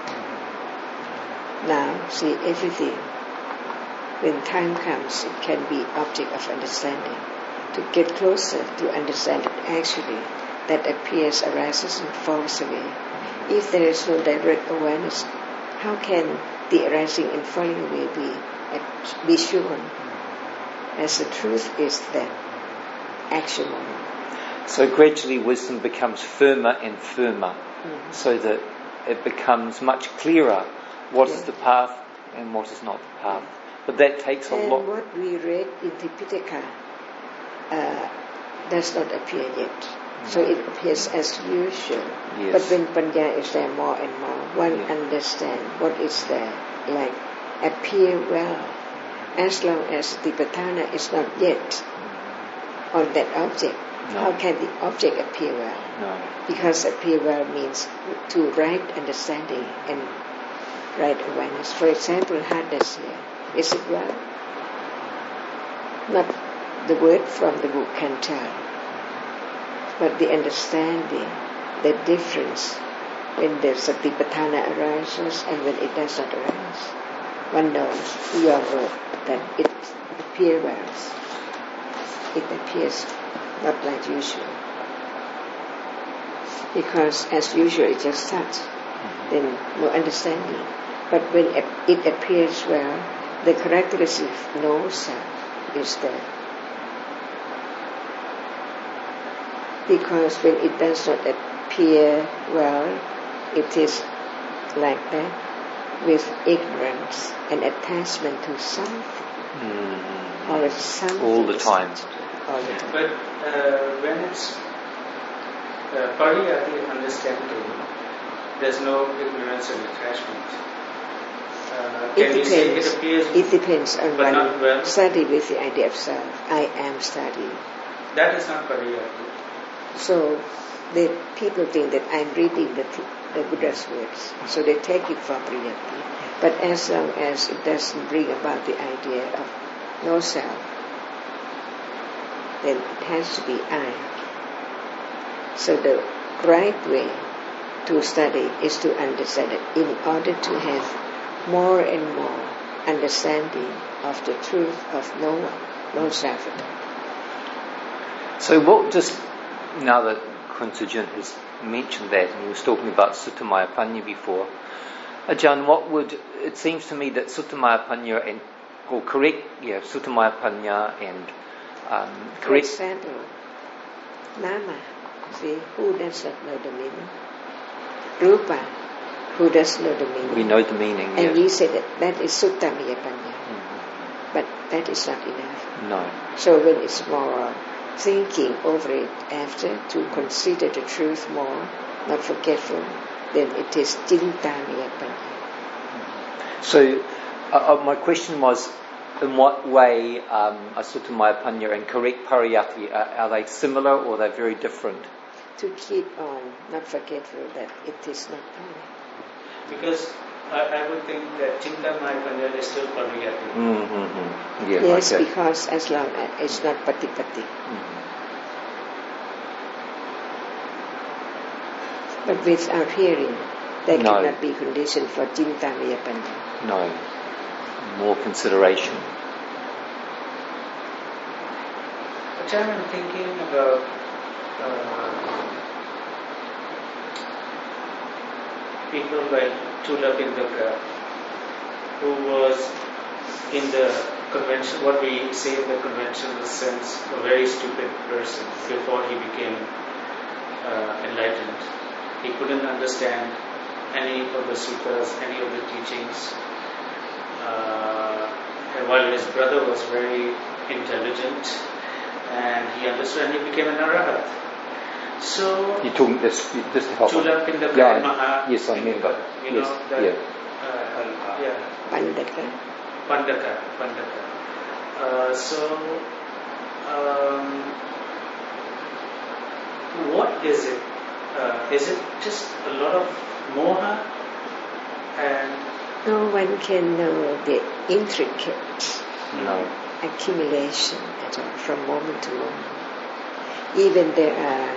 Now, see, everything, when time comes, it can be object of understanding. To get closer to understand it actually, that appears, arises and falls away. If there is no direct awareness, how can the arising and falling away be shown? As the truth is that actionable. So gradually wisdom becomes firmer and firmer, so that it becomes much clearer what is the path and what is not the path. But that takes a lot. And what we read in Tipitaka does not appear yet. So it appears as usual. Yes. But when Panya is there more and more, one understands what is there, like appear well. As long as the Tipatana is not yet on that object, how can the object appear well? No. Because appear well means to right understanding and right awareness. For example, hardness here. Is it well? Not the word from the book can tell, but the understanding, the difference when the Satipatthana arises and when it does not arise. One knows your word that it appears well. It appears not like usual. Because as usual it just starts, then no understanding. But when it appears well, the characteristic of no self is there. Because when it does not appear well, it is like that, with ignorance and attachment to something. Or something. All the time. All the time. But when it's pariyati understanding, there's no ignorance and attachment. It depends on but not one well. study with the idea of self. I am studying. That is not pariyati. So the people think that I'm reading the Buddha's words, so they take it for pariyati. But as long as it doesn't bring about the idea of no self, then it has to be I. So the right way to study is to understand it in order to have more and more understanding of the truth of no one, no self at all. So what just, now that Khun Sujin has mentioned that, and he was talking about Sutta Maya Panya before, Ajahn, it seems to me that Sutta Maya Panya Sutta Maya Panya and correct. For example, Nama, see, who does not know the meaning? Rupa, who does know the meaning? We know the meaning, and we say that is Sutta Maya Panya. But that is not enough. No. So when it's more thinking over it after to consider the truth more, not forgetful, then it is Chintamiya Panya. So, my question was, in what way Asuttamaya Panya and correct Pariyatti, are they similar or are they very different? To keep on, not forgetful that it is not Panya. Because I would think that Chintamaya Panya is still Pariyatti. Mm-hmm. Yeah, yes, okay. because as long as it's not Patipati. But without hearing, there cannot be condition for Chintamaya Panya. No, more consideration. But I'm thinking about people like Chulapindaka, who was in the convention, what we say in the conventional sense, a very stupid person before he became enlightened. He couldn't understand any of the sutras, any of the teachings. And while his brother was very intelligent and he understood, and he became an arahat. So You're talking this to help. Chulapindaka Yeah, and Maha. yes, I remember. You Yes, know that. yeah. Pandaka. Pandaka. What is it? Is it just a lot of moha? And no one can know the intricate accumulation at all from moment to moment. Even there are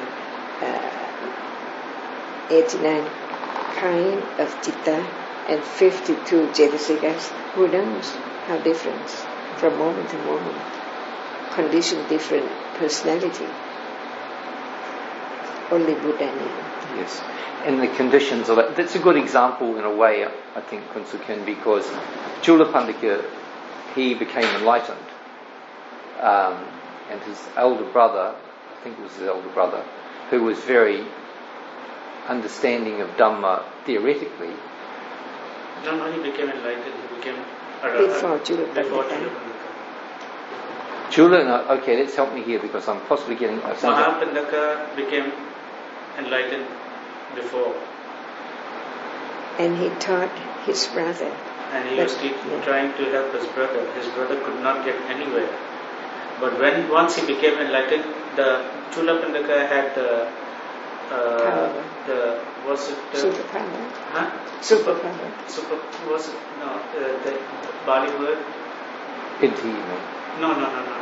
89 kind of citta and 52 jetasikas. Who knows how different from moment to moment? Condition different personality. Only Buddha knew. Yes. And the conditions of that, that's a good example in a way, I think, Kunsuken, because Chulapandika, he became enlightened. And his elder brother, I think it was his elder brother, who was very understanding of Dhamma theoretically. Not when he became enlightened, he became before Chulapandika. Okay, let's help me here because I'm possibly getting something. Mahapandaka became enlightened before. And he taught his brother. And he was trying to help his brother. His brother could not get anywhere. But once he became enlightened, the Chulapandaka had the superpower. Huh? Superpower. The Bali word? Inti, you mean? No.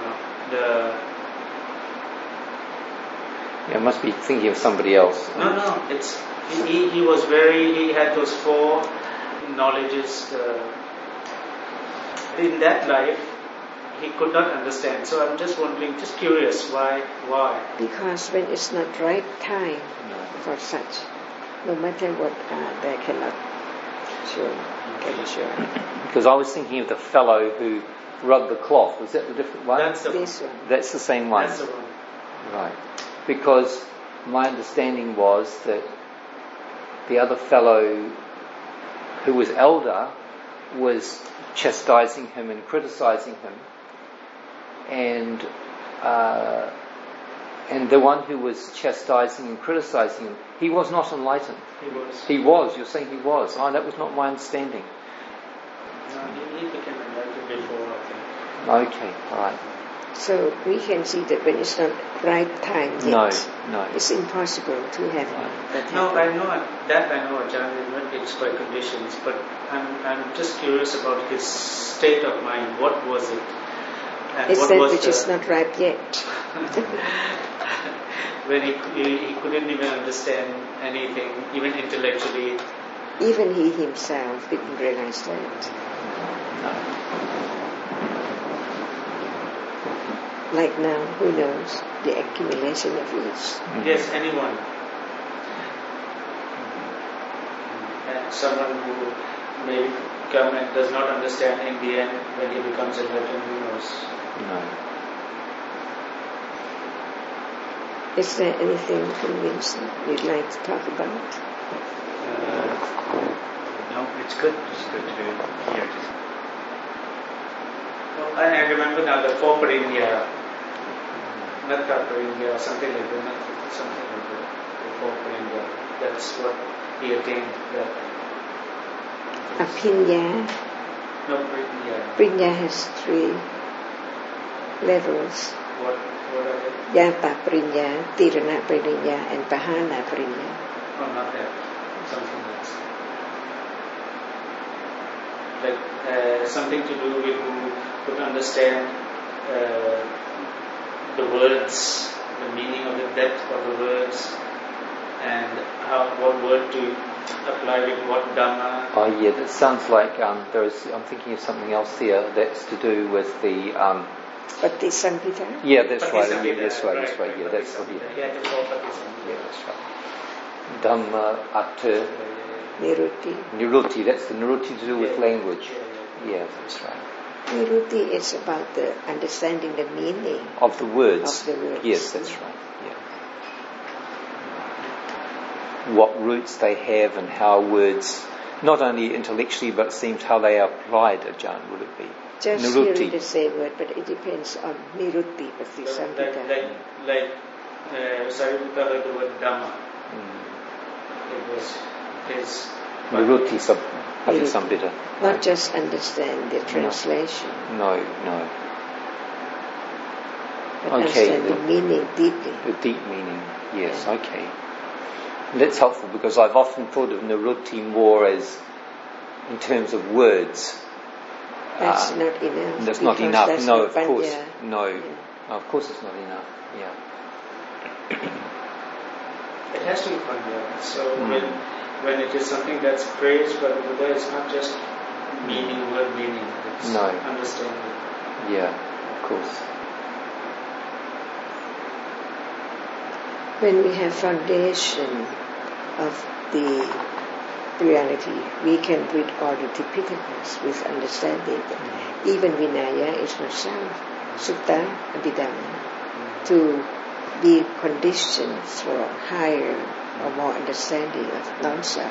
I must be thinking of somebody else. No. It's he had those four knowledges. In that life, he could not understand. So I'm just wondering, just curious, why? Because when it's not right time for such, no matter what, they cannot show. Because I was thinking of the fellow who rubbed the cloth. Was that the different one? That's the one. That's the same one. That's the one. Right. Because my understanding was that the other fellow who was elder was chastising him and criticizing him, and the one who was chastising and criticizing him, he was not enlightened. He was. You're saying he was. Oh, that was not my understanding. No, he became enlightened before, I think. Okay, all right. So we can see that when it's not right time yet, no, it's impossible to have that. No, I know Ajahn, it's by conditions, but I'm just curious about his state of mind. What was it? And it's what that was which is not ripe yet. When he couldn't even understand anything, even intellectually. Even he himself didn't realize that. Like now, who knows the accumulation of each? Yes, anyone. And someone who may come and does not understand in the end, when he becomes enlightened, who knows? No. Is there anything convincing you'd like to talk about? No, it's good. It's good to hear this. I remember now the four Parinya, Natta Parinya, or something like that. for Parinya. That's what he attained. Apinya. No, Parinya. Prinya has 3 levels. What are they? Yata Prinya, Tirana Prinya, and Pahana Prinya. Oh, not that. Something else. Like something to do with who could understand the words, the meaning of the depth of the words, and what word to apply with what Dhamma. Oh yeah, that sounds like I'm thinking of something else here that's to do with the. Patisampita? Yeah, that's right. Patisampita, Yeah, that's right. right, That's right. Yeah, that's what. Yeah, it's called Patisampita. Yeah, that's right. Dhamma, Atta, Nirutti. Nirutti. That's the Nirutti to do with language. Yeah, that's right. Nirutti is about the understanding the meaning of the words. Of the words. Yes, that's right. Yeah. What roots they have and how words, not only intellectually, but it seems how they are applied. Ajahn, would it be? Just Nirutti. hearing the same word, but it depends on Nirutti, Patisampita. Like Sariputta heard the word Dhamma. It was his. Nirutti Patisampita. Not just understand the translation. No. But okay. Understand the meaning deeply. The deep meaning, yes, okay. That's helpful because I've often thought of Nirutti more as in terms of words. That's not enough. That's not enough. No, of panya. course. No. Yeah. Of course it's not enough. Yeah. It has to be panya. So when it is something that's praised by the Buddha, it's not just word meaning. It's understanding. Yeah, of course. When we have foundation of the reality, we can read all the Tipitakas with understanding that even Vinaya is not self, Sutta, Abhidhamma, to be conditioned for higher or more understanding of non-self.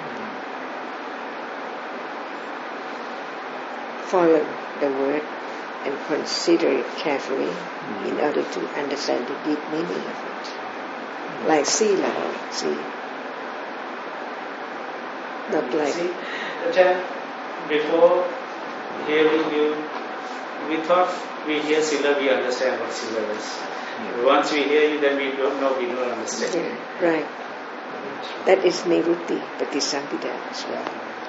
Follow the word and consider it carefully in order to understand the deep meaning of it. Like sila, see. Not like... See, before hearing you, we thought we hear sila, we understand what sila is. Once we hear you, then we don't know, we don't understand. Yeah, right. That is Nirutti, Patisampita as well.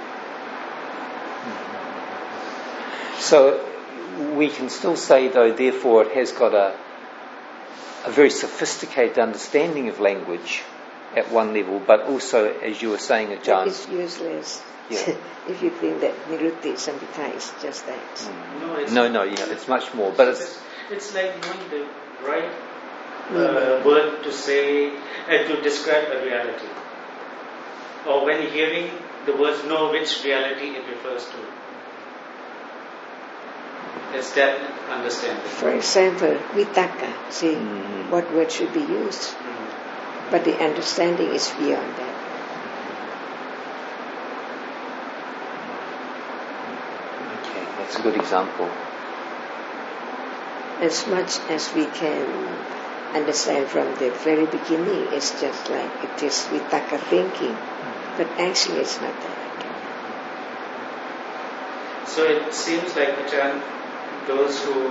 So we can still say, though, therefore it has got a very sophisticated understanding of language at one level, but also, as you were saying, Ajahn... That is useless. Yeah. If you think that Nirutti Sampita is just that. It's much more. But it's like knowing the right word to say and to describe a reality. Or when hearing the words, know which reality it refers to. It's that understanding. For example, vitaka, see, what word should be used. But the understanding is beyond that. Okay, that's a good example. As much as we can understand from the very beginning, it's just like it is vitaka thinking. But actually it's not that. So it seems like Ajahn, those who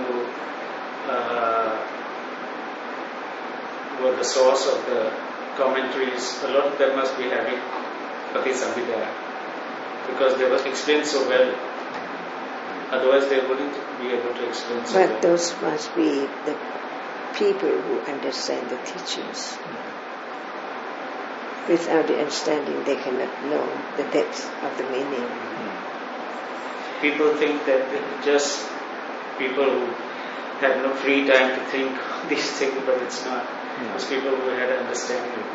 were the source of the commentaries, a lot of them must be having Patisampita because they were explained so well. Otherwise they wouldn't be able to explain so well. But those must be the people who understand the teachings. Without the understanding, they cannot know the depth of the meaning. People think that just people who have no free time to think these things, but it's not. It's people who had understanding.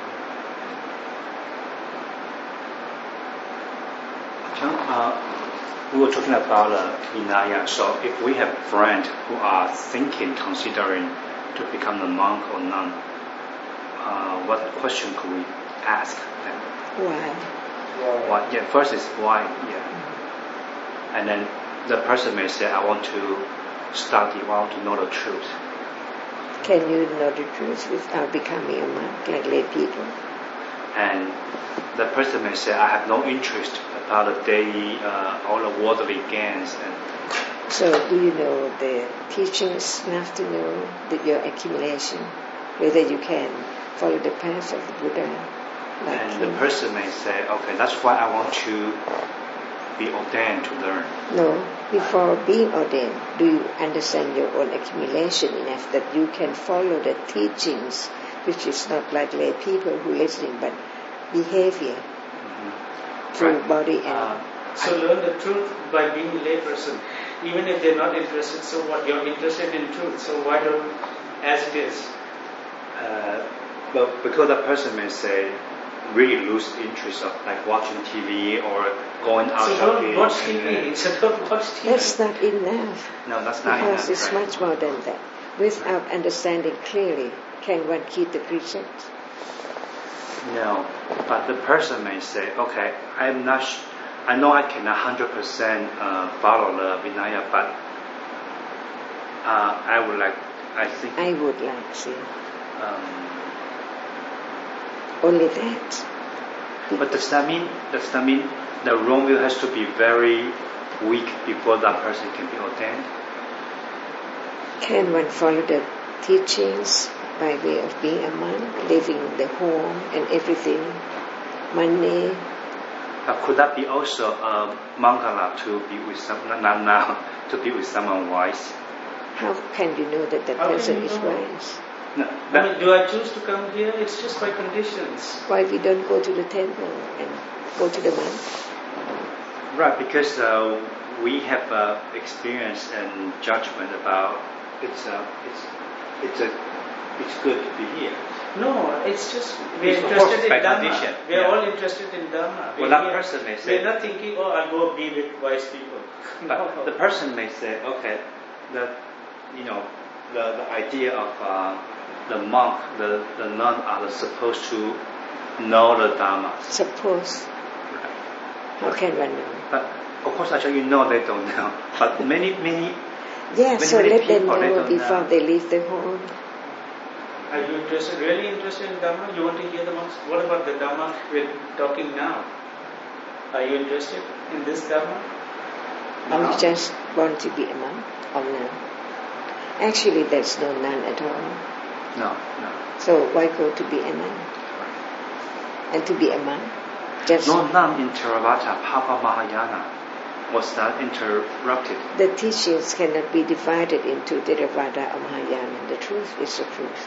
We were talking about Vinaya. So if we have friends who are thinking, considering to become a monk or nun, what question could we ask them? Why? Yeah, first is why. Yeah, and then the person may say, "I want to study, I want to know the truth." Can you know the truth without becoming a monk like lay people? And the person may say, I have no interest about the daily, all the worldly gains. And so do you know the teachings enough to know that your accumulation, whether you can follow the path of the Buddha? And the person may say, okay, that's why I want to be ordained to learn. No, before being ordained, do you understand your own accumulation enough that you can follow the teachings, which is not like lay people who listening, but behavior through body and... So learn the truth by being a lay person. Even if they're not interested, so what? You're interested in truth, so why don't, as it is? Well, because the person may say, really lose interest of like watching TV or going out so shopping. Don't watch TV. So don't watch TV. That's not enough. No, that's not because enough. Because it's much more than that. Without understanding clearly, can one keep the precepts? No, but the person may say, okay, I know I cannot 100% follow the Vinaya, but I would like, see. Only that. But does that mean the wrong will has to be very weak before that person can be ordained? Can one follow the teachings by way of being a monk, leaving the home and everything, money? Could that be also a mangala to be with someone wise? How can you know that person is wise? No, do I choose to come here? It's just by conditions. Why we don't go to the temple and go to the monk? Right, because we have experience and judgment about it's good to be here. No, it's just we're interested in Dhamma. Condition. We're all interested in Dhamma. Well, that person may say, we're not thinking, I'll go be with wise people. But the person may say, okay, the idea of the monk, the nun are supposed to know the Dhamma. Suppose. Right. How can one know? But of course, actually, they don't know. But many. Yeah, so let them people, know before they leave the home. Are you really interested in Dhamma? You want to hear the monks? What about the Dhamma we're talking now? Are you interested in this Dhamma? Or you just want to be a monk or nun? Actually, there's no nun at all. No. So why go to be a nun? And to be a monk? No nun in Theravada, Papa Mahayana was not interrupted. The teachings cannot be divided into Theravada or Mahayana. The truth is the truth.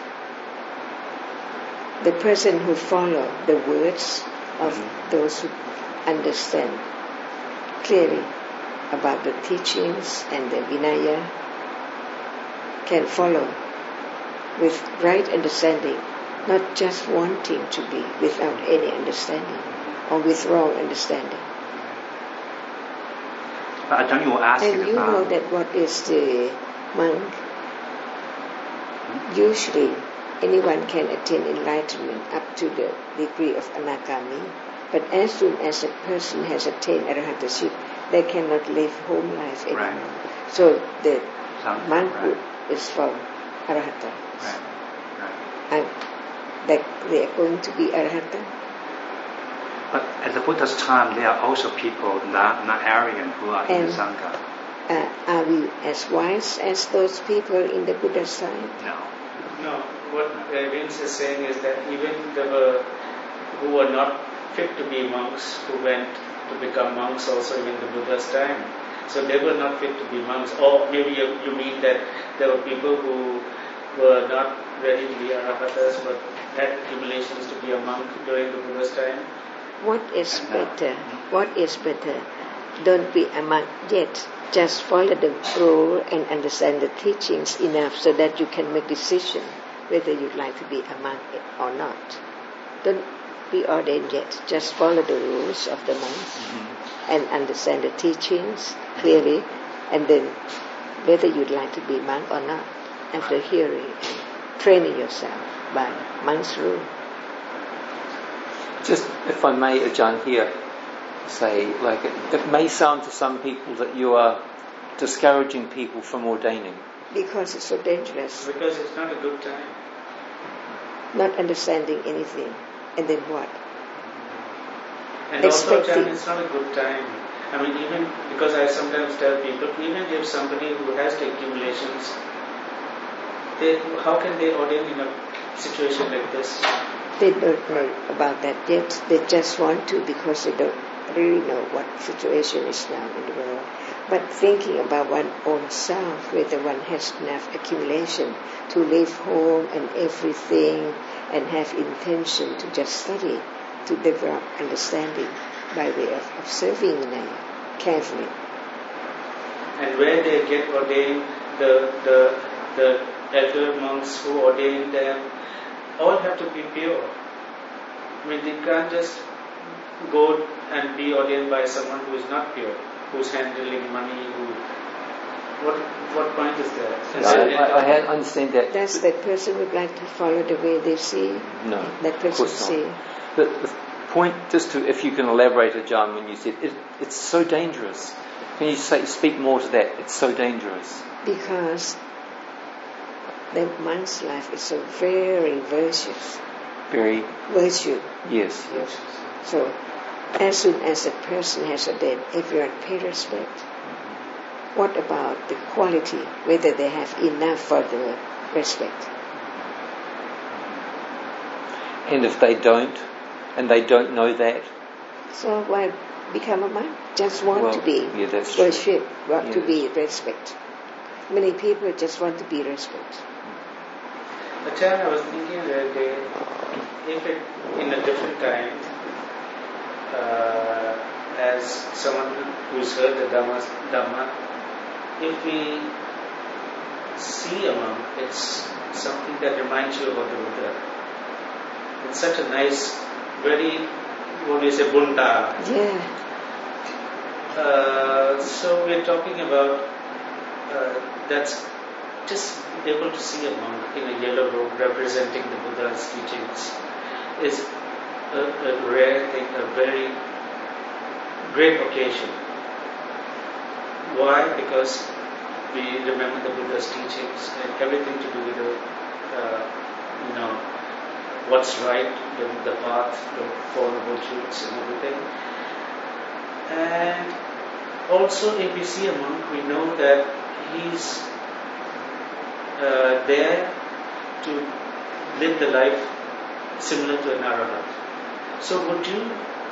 The person who follow the words of those who understand clearly about the teachings and the Vinaya can follow with right understanding, not just wanting to be without any understanding or with wrong understanding. But don't you ask and you know that what is the monk? Usually anyone can attain enlightenment up to the degree of anagami, but as soon as a person has attained arahantaship, they cannot live home life anymore. Right. So the monkhood is for arahata. Right. And they are going to be arahata. But at the Buddha's time, there are also people, not Aryan, who are in the Sangha. Are we as wise as those people in the Buddha's time? No. What Vince is saying is that even there were who were not fit to be monks, who went to become monks also in the Buddha's time. So they were not fit to be monks. Or maybe you mean that there were people who were not ready to be arahatas but had accumulations to be a monk during the Buddha's time. What is better? What is better? Don't be a monk yet. Just follow the rule and understand the teachings enough so that you can make decision whether you'd like to be a monk or not. Don't be ordained yet. Just follow the rules of the monks and understand the teachings clearly, and then whether you'd like to be a monk or not after hearing and training yourself by monk's rule. Just, if I may, Ajahn, here, say, like, it may sound to some people that you are discouraging people from ordaining. Because it's so dangerous. Because it's not a good time. Not understanding anything. And then what? And also, Chan, it's not a good time. I mean, even because I sometimes tell people, even if somebody who has the accumulations, how can they ordain in a situation like this? They don't know about that yet. They just want to because they don't really know what situation is now in the world. But thinking about one's own self, whether one has enough accumulation to leave home and everything and have intention to just study, to develop understanding by way of observing carefully. And where they get ordained, the elder monks who ordain them all have to be pure. I mean, they can't just go and be ordained by someone who is not pure, who's handling money, what point is there? I understand that. Does that person would like to follow the way they see? No. That person see? The point, just to, if you can elaborate, Ajahn, when you said it's so dangerous. Can you speak more to that? It's so dangerous. Because the monk's life is so very virtuous. Very virtue. Yes. So, as soon as a person has ordained, everyone pay respect. What about the quality? Whether they have enough for the respect. And if they don't, and they don't know that, so why become a monk? Just want to be worship, want to be respect. Many people just want to be respect. Achan, I was thinking that if it in a different time, as someone who's heard the Dhamma, if we see a monk, it's something that reminds you about the Buddha. It's such a nice, very, what do you say, bunta. Yeah. So we're talking about that's just able to see a monk in a yellow robe representing the Buddha's teachings is a rare thing, a very great occasion. Why? Because we remember the Buddha's teachings and everything to do with the, what's right, the path, the Four Noble Truths and everything. And also if we see a monk, we know that he's there to live the life similar to an Arahant. So would you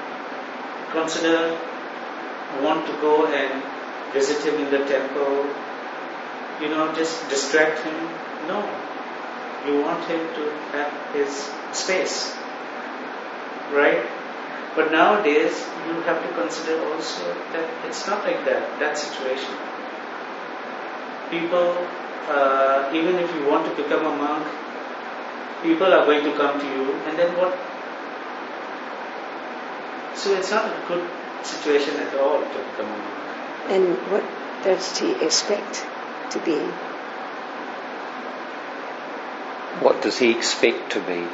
want to go and visit him in the temple, just distract him? No. You want him to have his space, right? But nowadays, you have to consider also that it's not like that situation. People, even if you want to become a monk, people are going to come to you, and then what? So it's not a good situation at all to become a monk. And what does he expect to be? What does he expect to be?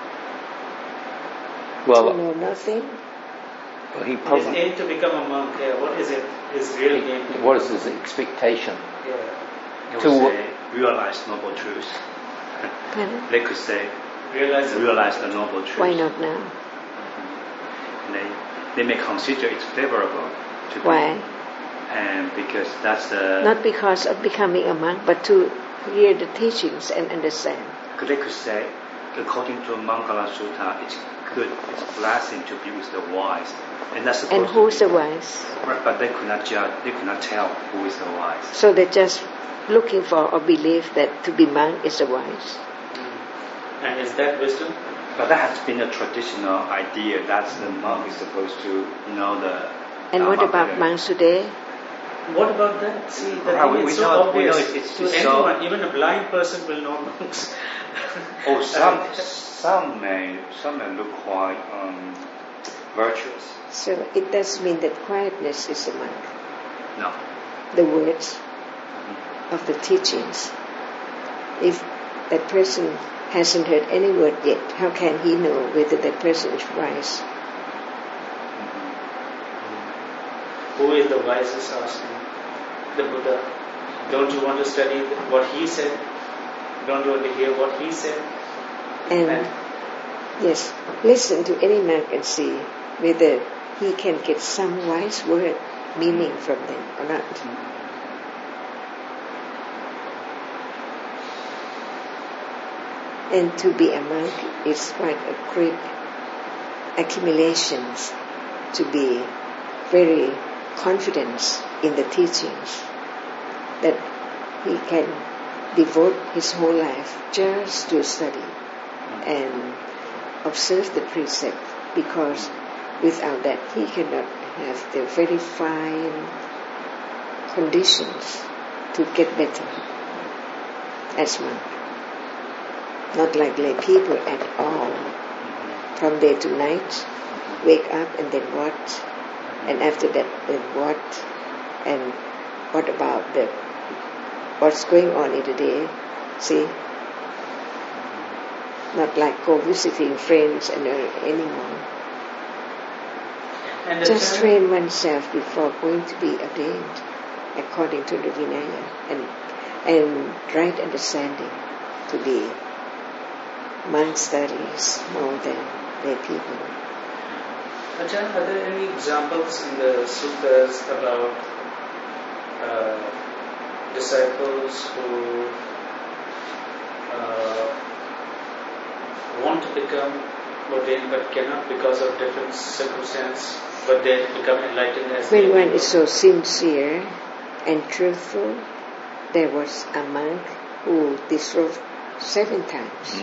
Well, to know nothing. Well, he probably his aim to become a monk. Yeah, what is it? His real aim. What is his expectation? Yeah. To realize noble truth. They could say realize the noble truth. Why not now? Mm-hmm. They may consider it favorable to Why? And because that's the not because of becoming a monk, but to hear the teachings and understand. They could say, according to Mangala Sutta, it's good, it's a blessing to be with the wise, and that's supposed. And who's the wise? Right, but they could not judge. They could not tell who is the wise. So they're just looking for or believe that to be monk is the wise. And is that wisdom? But that has been a traditional idea. That's the monk is supposed to know the. And what about monks today? What about that? See, it's so obvious to anyone. Even a blind person will know monks. Oh, some may look quite virtuous. So it does mean that quietness is a monk. No. The words of the teachings. If that person hasn't heard any word yet, how can he know whether that person is wise? Who is the wisest? Asking the Buddha. Don't you want to study what he said? Don't you want to hear what he said? And yes, listen to any monk and see whether he can get some wise word meaning from them or not. And to be a monk is quite a great accumulation to be very confident in the teachings, that he can devote his whole life just to study and observe the precept, because without that he cannot have the very fine conditions to get better as monk. Not like lay people at all. From day to night, wake up and then what? And after that, then what? And what about what's going on in the day? See? Not like go visiting friends and anymore. And just train oneself before going to be ordained according to the Vinaya and right understanding to be monk studies more than lay people. Ajahn, are there any examples in the suttas about disciples who want to become ordained but cannot because of different circumstances, but they become enlightened as when one is so sincere and truthful? There was a monk who disrobed 7 times.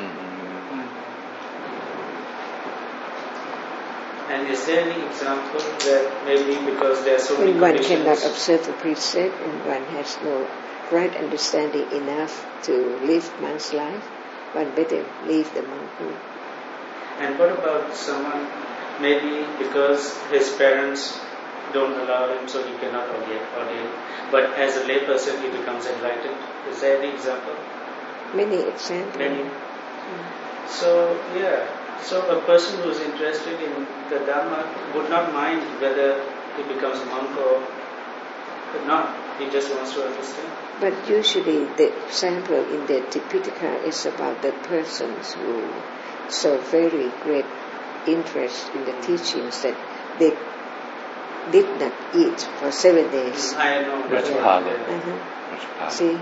And is there any example that maybe because there are so many when one conditions, cannot observe the precept and one has no right understanding enough to live one's life, one better leave the monkhood. And what about someone maybe because his parents don't allow him, so he cannot ordain, but as a layperson he becomes enlightened? Is there any example? Many examples. Many. So so a person who is interested in the Dhamma would not mind whether he becomes a monk or not. He just wants to understand. But usually the example in the Tipitaka is about the persons who show very great interest in the teachings that they did not eat for 7 days. I know. That's See?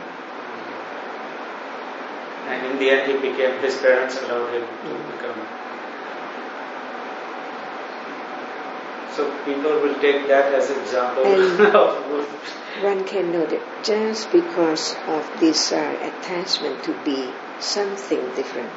And in the end his parents allowed him to become. So people will take that as an example of one can know that just because of desire, attachment to be something different.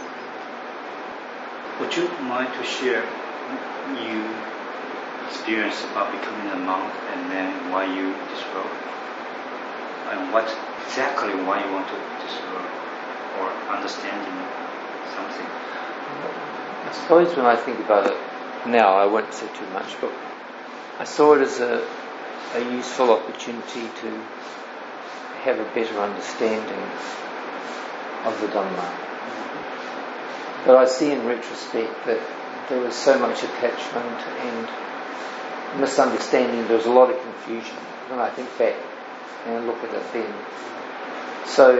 Would you mind to share your experience about becoming a monk and then why you disrobe? And what exactly why you want to disrobe or understanding something? I suppose when I think about it now, I won't say too much, but I saw it as a useful opportunity to have a better understanding of the Dhamma. But I see in retrospect that there was so much attachment and misunderstanding. There was a lot of confusion when I think back and look at it then. So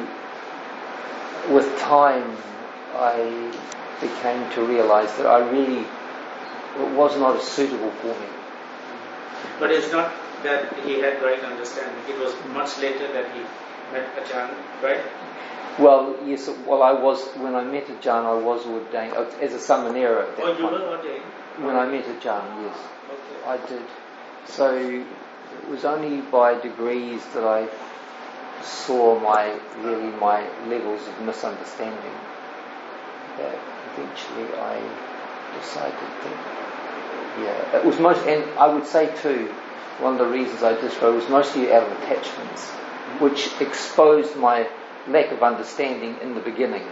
with time I became to realise that it was not suitable for me. But it's not that he had right understanding. It was much later that he met Ajahn, right? Well, yes. Well, when I met Ajahn, I was ordained as a Samanera at that point. Oh, you were ordained? When I met Ajahn, yes. Okay. I did. So it was only by degrees that I saw my levels of misunderstanding that eventually I decided that it was and I would say too, one of the reasons I disrobed was mostly out of attachments, which exposed my lack of understanding in the beginning.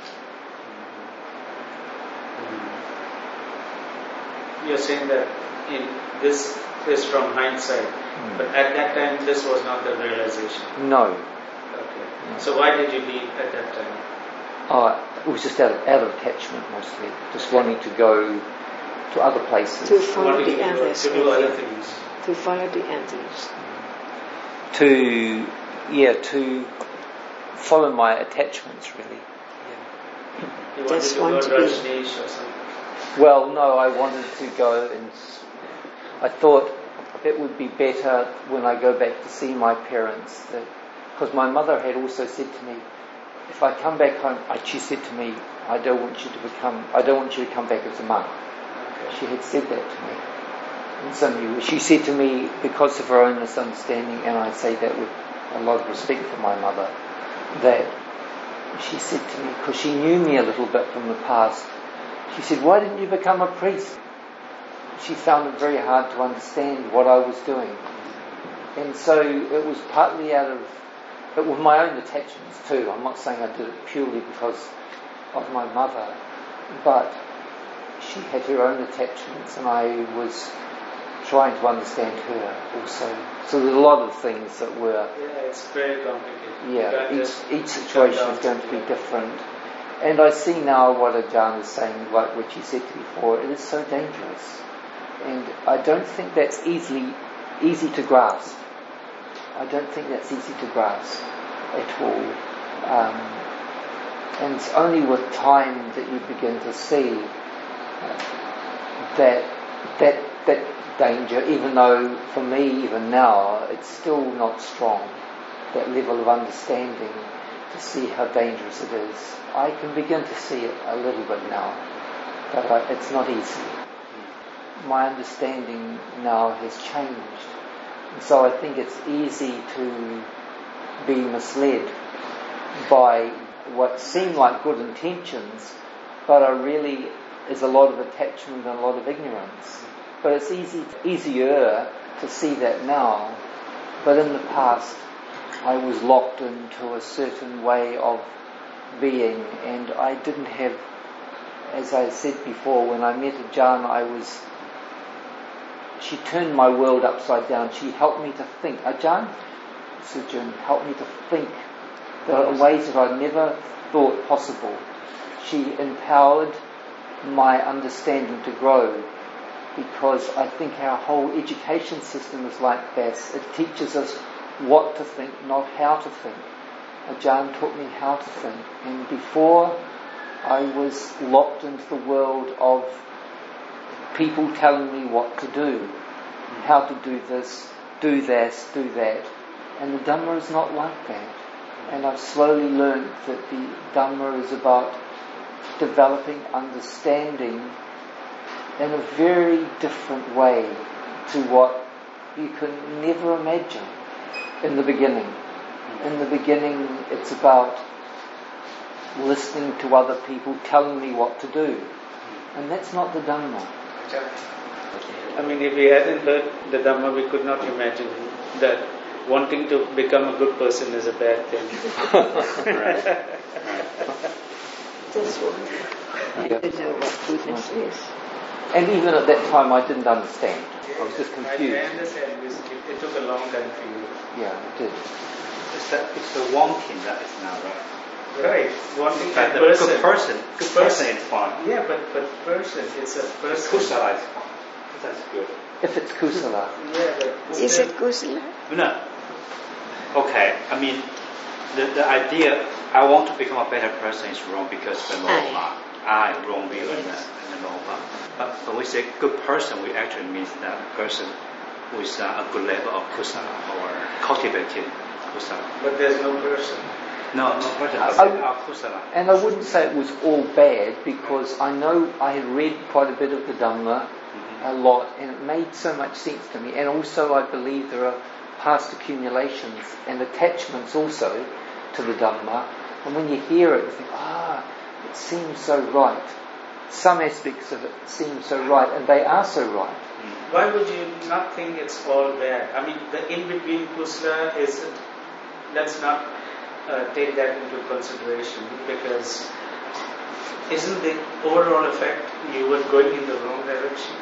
You're saying that this is from hindsight, but at that time this was not the realization. No. Okay. No. So why did you leave at that time? It was just out of attachment mostly, just wanting to go to other places. To follow the others. To do other things. To follow the others. To to follow my attachments, really. You Just wanted to want go to be- Rajneesh or something. Well, no, I wanted to go, and I thought it would be better when I go back to see my parents, because my mother had also said to me, if I come back home, she said to me, I don't want you to come back as a monk. Okay. She had said that to me. And so she said to me, because of her own misunderstanding, and I say that with a lot of respect for my mother, that she said to me, because she knew me a little bit from the past, she said, why didn't you become a priest? She found it very hard to understand what I was doing. And so it was partly out of, but with my own attachments too. I'm not saying I did it purely because of my mother, but she had her own attachments and I was trying to understand her also. So there's a lot of things that were... Yeah, it's very complicated. Yeah, each situation is going to be different. And I see now what Ajahn is saying, like what you said before, it is so dangerous. And I don't think that's easy to grasp. I don't think that's easy to grasp at all. And it's only with time that you begin to see that danger, even though for me, even now, it's still not strong, that level of understanding to see how dangerous it is. I can begin to see it a little bit now, but it's not easy. My understanding now has changed. And so I think it's easy to be misled by what seem like good intentions, but are really is a lot of attachment and a lot of ignorance. But it's easier to see that now. But in the past, I was locked into a certain way of being, and I didn't have, as I said before, when I met Ajahn, she turned my world upside down. She helped me to think. Ajahn Sujin helped me to think. There are ways that I never thought possible. She empowered my understanding to grow, because I think our whole education system is like this. It teaches us what to think, not how to think. Ajahn taught me how to think, and before I was locked into the world of people telling me what to do, how to do this, do this, do that. And the Dhamma is not like that. And I've slowly learned that the Dhamma is about developing understanding in a very different way to what you can never imagine in the beginning. In the beginning, it's about listening to other people telling me what to do. And that's not the Dhamma. I mean, if we hadn't heard the Dhamma, we could not imagine that wanting to become a good person is a bad thing. Right. Just one. I don't know what goodness is. And even at that time, I didn't understand. I was just confused. I understand this. It took a long time for you. Yeah, it did. It's the wanting that is now, right? Right. Wanting a But the person. good person is fine. Yeah, but person, it's a person. Kusala is fine. That's good. If it's kusala. Yeah, but Is it kusala? No. Okay, I mean, the idea, I want to become a better person is wrong because the loba. I wrong view in the loba. But when we say good person, we actually mean that person with a good level of kusala or cultivating kusala. But there's no person. No person, but kusala. And I wouldn't say it was all bad, because I know I had read quite a bit of the Dhamma, a lot, and it made so much sense to me. And also I believe there are past accumulations and attachments also to the Dhamma. And when you hear it, you think, it seems so right. Some aspects of it seem so right, and they are so right. Why would you not think it's all bad? I mean, the in-between kusala isn't, let's not take that into consideration, because isn't the overall effect you were going in the wrong direction?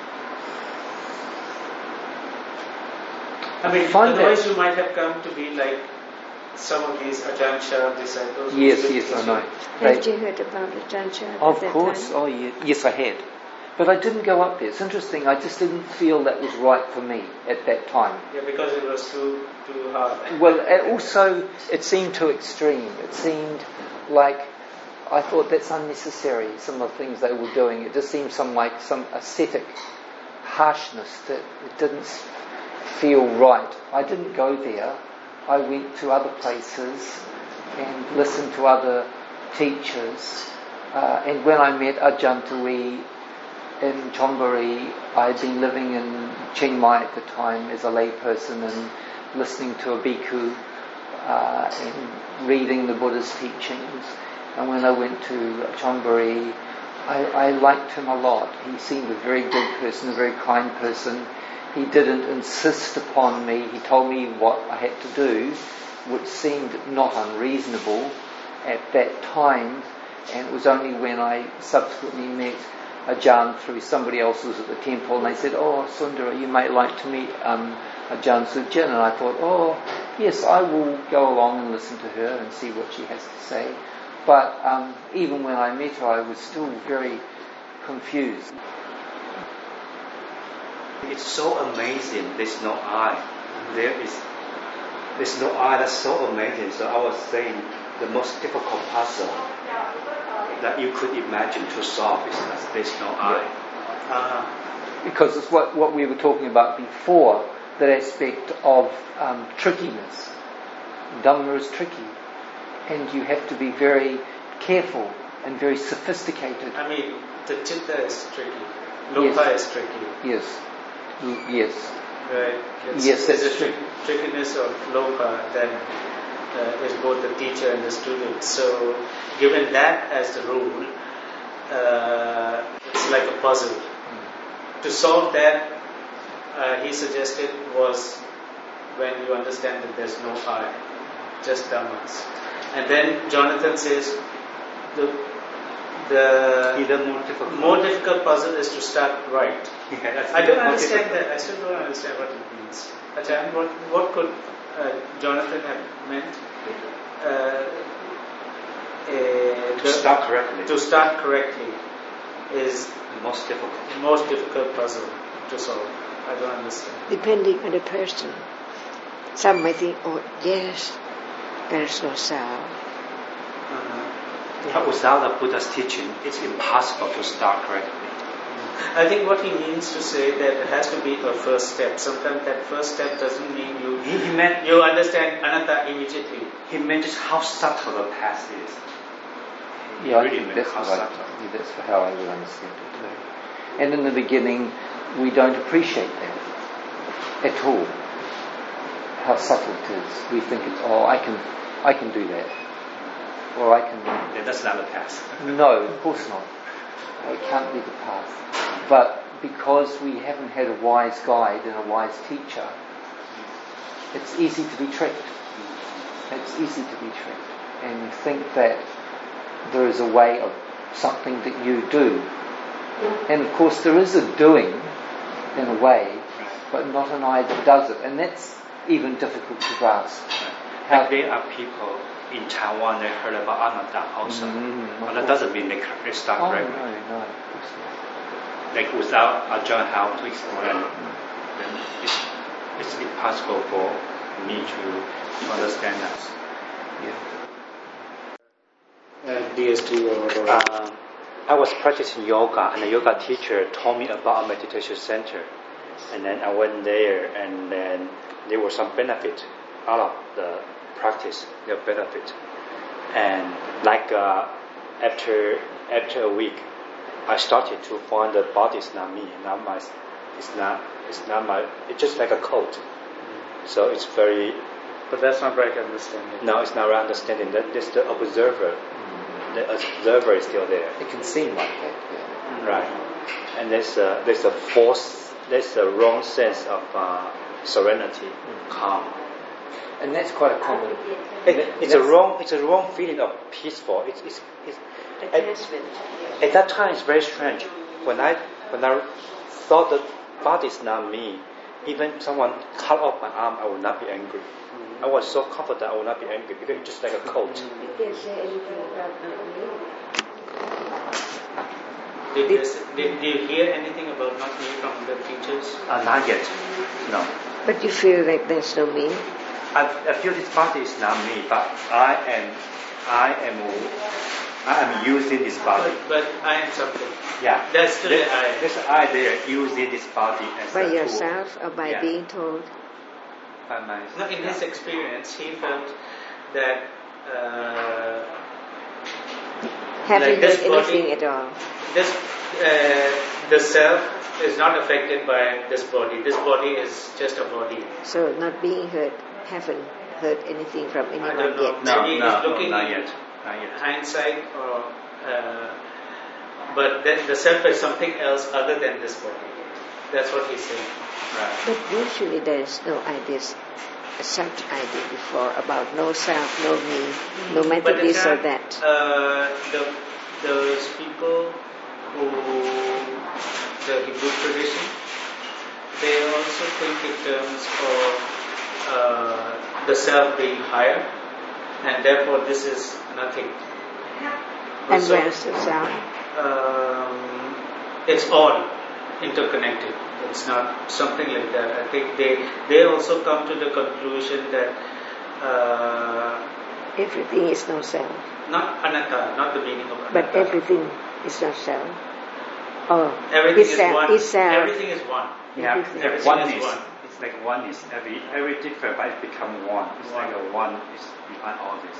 I mean, otherwise you might have come to be like some of these Ajahn Chah disciples. Yes, I know. Have you heard about Ajahn Chah? Of course, yes I had. But I didn't go up there. It's interesting. I just didn't feel that was right for me at that time. Yeah, because it was too hard. Well, also it seemed too extreme. It seemed like I thought that's unnecessary. Some of the things they were doing, it just seemed some ascetic harshness that it didn't feel right. I didn't go there. I went to other places and listened to other teachers. And when I met Ajahn Tui in Chonburi, I had been living in Chiang Mai at the time as a layperson and listening to a bhikkhu and reading the Buddha's teachings. And when I went to Chonburi, I liked him a lot. He seemed a very good person, a very kind person. He didn't insist upon me. He told me what I had to do, which seemed not unreasonable at that time. And it was only when I subsequently met Ajahn through somebody else who was at the temple, and they said, "Oh, Sundara, you might like to meet Ajahn Sujin." And I thought, "Oh, yes, I will go along and listen to her and see what she has to say." But even when I met her, I was still very confused. It's so amazing. There's no I. There's no I. That's so amazing. So I was saying the most difficult puzzle that you could imagine to solve is that there's no I. Because it's what we were talking about before, that aspect of trickiness. Dhamma is tricky, and you have to be very careful and very sophisticated. I mean, the chitta is tricky. Loka is tricky. Yes. Yes. Right. Yes, that's true. Trickiness of loka then is both the teacher and the student. So, given that as the rule, it's like a puzzle. To solve that, he suggested, was when you understand that there's no I, just dhammas. And then Jonathan says the more difficult puzzle is to start right. I don't understand that. I still don't understand what it means. Ajahn, what could Jonathan have meant? To start correctly. To start correctly is the most difficult puzzle to solve. I don't understand. Depending on the person. Some may think, "Oh, yes, there's no sound." But without the Buddha's teaching, it's impossible to start correctly. I think what he means to say that it has to be a first step. Sometimes that first step doesn't mean you understand anatta immediately. He meant just how subtle the path is. Yeah, really that's how I would understand it too. And in the beginning, we don't appreciate that at all. How subtle it is. We think it's, I can do that, or I can. Yeah, that's not the path. No, of course not. It can't be the path. But because we haven't had a wise guide and a wise teacher, it's easy to be tricked. It's easy to be tricked and think that there is a way of something that you do. And of course there is a doing in a way, but not an I that does it. And that's even difficult to grasp. Like there are people in Taiwan that heard about anatta also. But that doesn't mean they start correctly. No, of course not. Like without Ajahn help to explain, then it's impossible for me to understand that. DST or I was practicing yoga, and the yoga teacher told me about a meditation center, and then I went there, and then there was some benefit out of the practice, the benefit, and like after a week, I started to find the body is not me, not my, it's not my, it's just like a coat. So it's very. But that's not right understanding. No, it's not right understanding. That is the observer. The observer is still there. It can seem like that, yeah. Right. And there's a wrong sense of serenity, calm. And that's quite a common. It's a wrong feeling of peaceful. It's at that time it's very strange. When I thought that body is not me, even someone cut off my arm, I would not be angry. I was so confident I would not be angry because it's just like a coat. You can't say anything about not me. Did you hear anything about not me from the teachers? Not yet. No. But you feel like there's no me? I feel this body is not me, but I am using this body. But I am something. Yeah. That's still the I. There's I there using this body as By a yourself tool. or by being told? By myself. No, in his experience, he felt that Haven't like this heard anything body, at all. this the self is not affected by this body. This body is just a body. So not being heard, haven't heard anything from I anyone don't know. yet. Maybe he's looking not in yet. Not yet. hindsight, or but then the self is something else other than this body. That's what he's saying. Right. But usually there's no ideas, such idea before about no self, no me, no matter But this or Ajahn, that. those people who, the Hindu tradition, they also think in terms of the self being higher, and therefore this is nothing. And So, where's the self? it's all interconnected. It's not something like that. I think they also come to the conclusion that Everything is no self. not anatta, not the meaning of anatta. But everything is not self. Oh, Everything is is self, one. is self. Everything is one. Yeah, Everything oneness. is one. It's like oneness. Every different, but it become one. It's like a one is behind all this.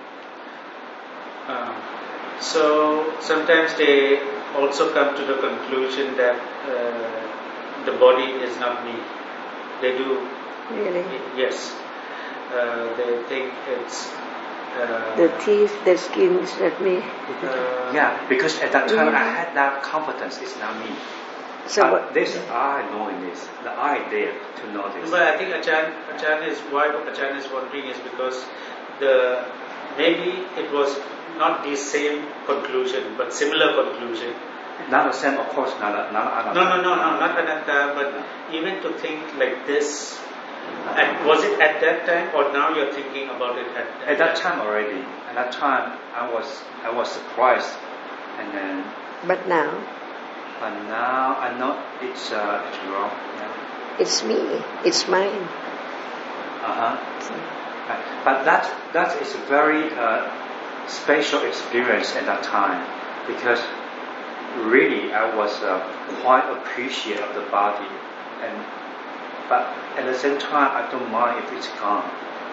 So sometimes they also come to the conclusion that the body is not me. They do. Really? Yes. They think it's. The teeth, the skin is not me. Yeah, because at that time I had that confidence. It's not me. So But what, there's I knowing this. The I there to know this. But I think Ajahn is why Ajahn is wondering is because maybe it was not the same conclusion but similar conclusion. Not the same, of course, not another. No, not anatta, but even to think like this. Was it at that time, or now you're thinking about it At that time already. At that time, I was surprised, and then. but now, But now I know it's wrong. Yeah. it's me, it's mine. So, But that is a very special experience at that time, because really I was quite appreciative of the body, but at the same time I don't mind if it's gone.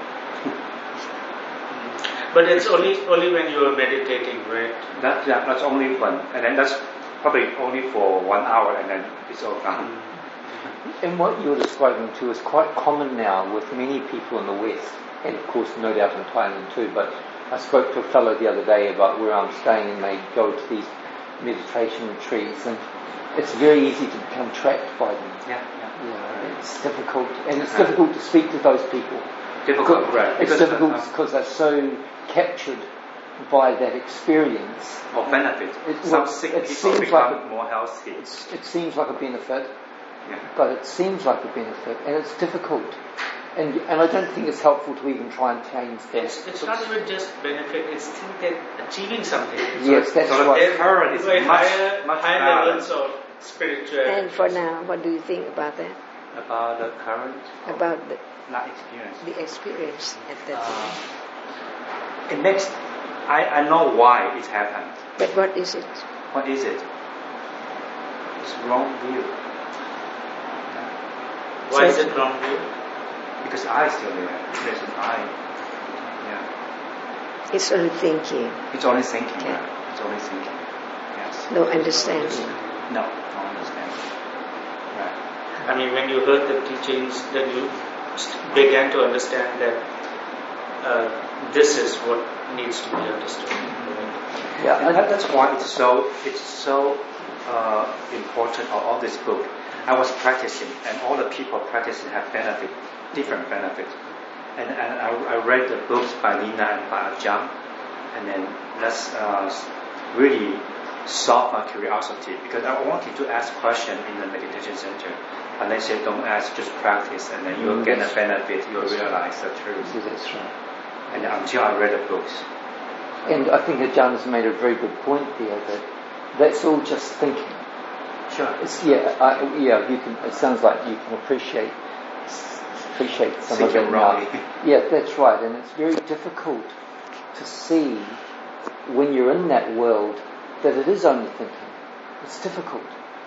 But it's only when you are meditating, right? That's only one, and then that's probably only for 1 hour, and then it's all gone. And what you're describing too is quite common now with many people in the West, and of course no doubt in Thailand too, but I spoke to a fellow the other day about where I'm staying, and they go to these meditation retreats, and it's very easy to become trapped by them. Yeah. It's difficult, and it's difficult to speak to those people. Difficult, right? It's difficult because they're so captured by that experience. Or benefit. Some sick people become more healthy. It seems like a benefit, Yeah. but it seems like a benefit, and it's difficult. And I don't think it's helpful to even try and change that. It's not even just benefit, it's think that achieving something. Yes, that's so right. the current is much higher levels of spirituality. and for now, what do you think about that? about the current. About Not experience. the experience at that time? It makes. I know why it happened. But what is it? What is it? It's wrong view. Why is it wrong view? Because I is still there. There's an I. Yeah. It's only thinking, It's only thinking. Okay. Right? It's only thinking. Yes. no understanding. No understanding. Right. I mean, when you heard the teachings, then you began to understand that this is what needs to be understood. Yeah, And that's why it's so important of all this book. I was practicing, and all the people practicing have different benefit. And I read the books by Lina and by Ajahn, and then that's really solve my curiosity, because I wanted to ask questions in the meditation center. And they said, don't ask, just practice, and then you will get the benefit, you will realize the truth. yes, that's right. And until I read the books. And I think Ajahn has made a very good point there, that That's all just thinking. Sure. You can. It sounds like you can appreciate some of it now. Yeah, that's right. And it's very difficult to see when you're in that world that it is only thinking. It's difficult.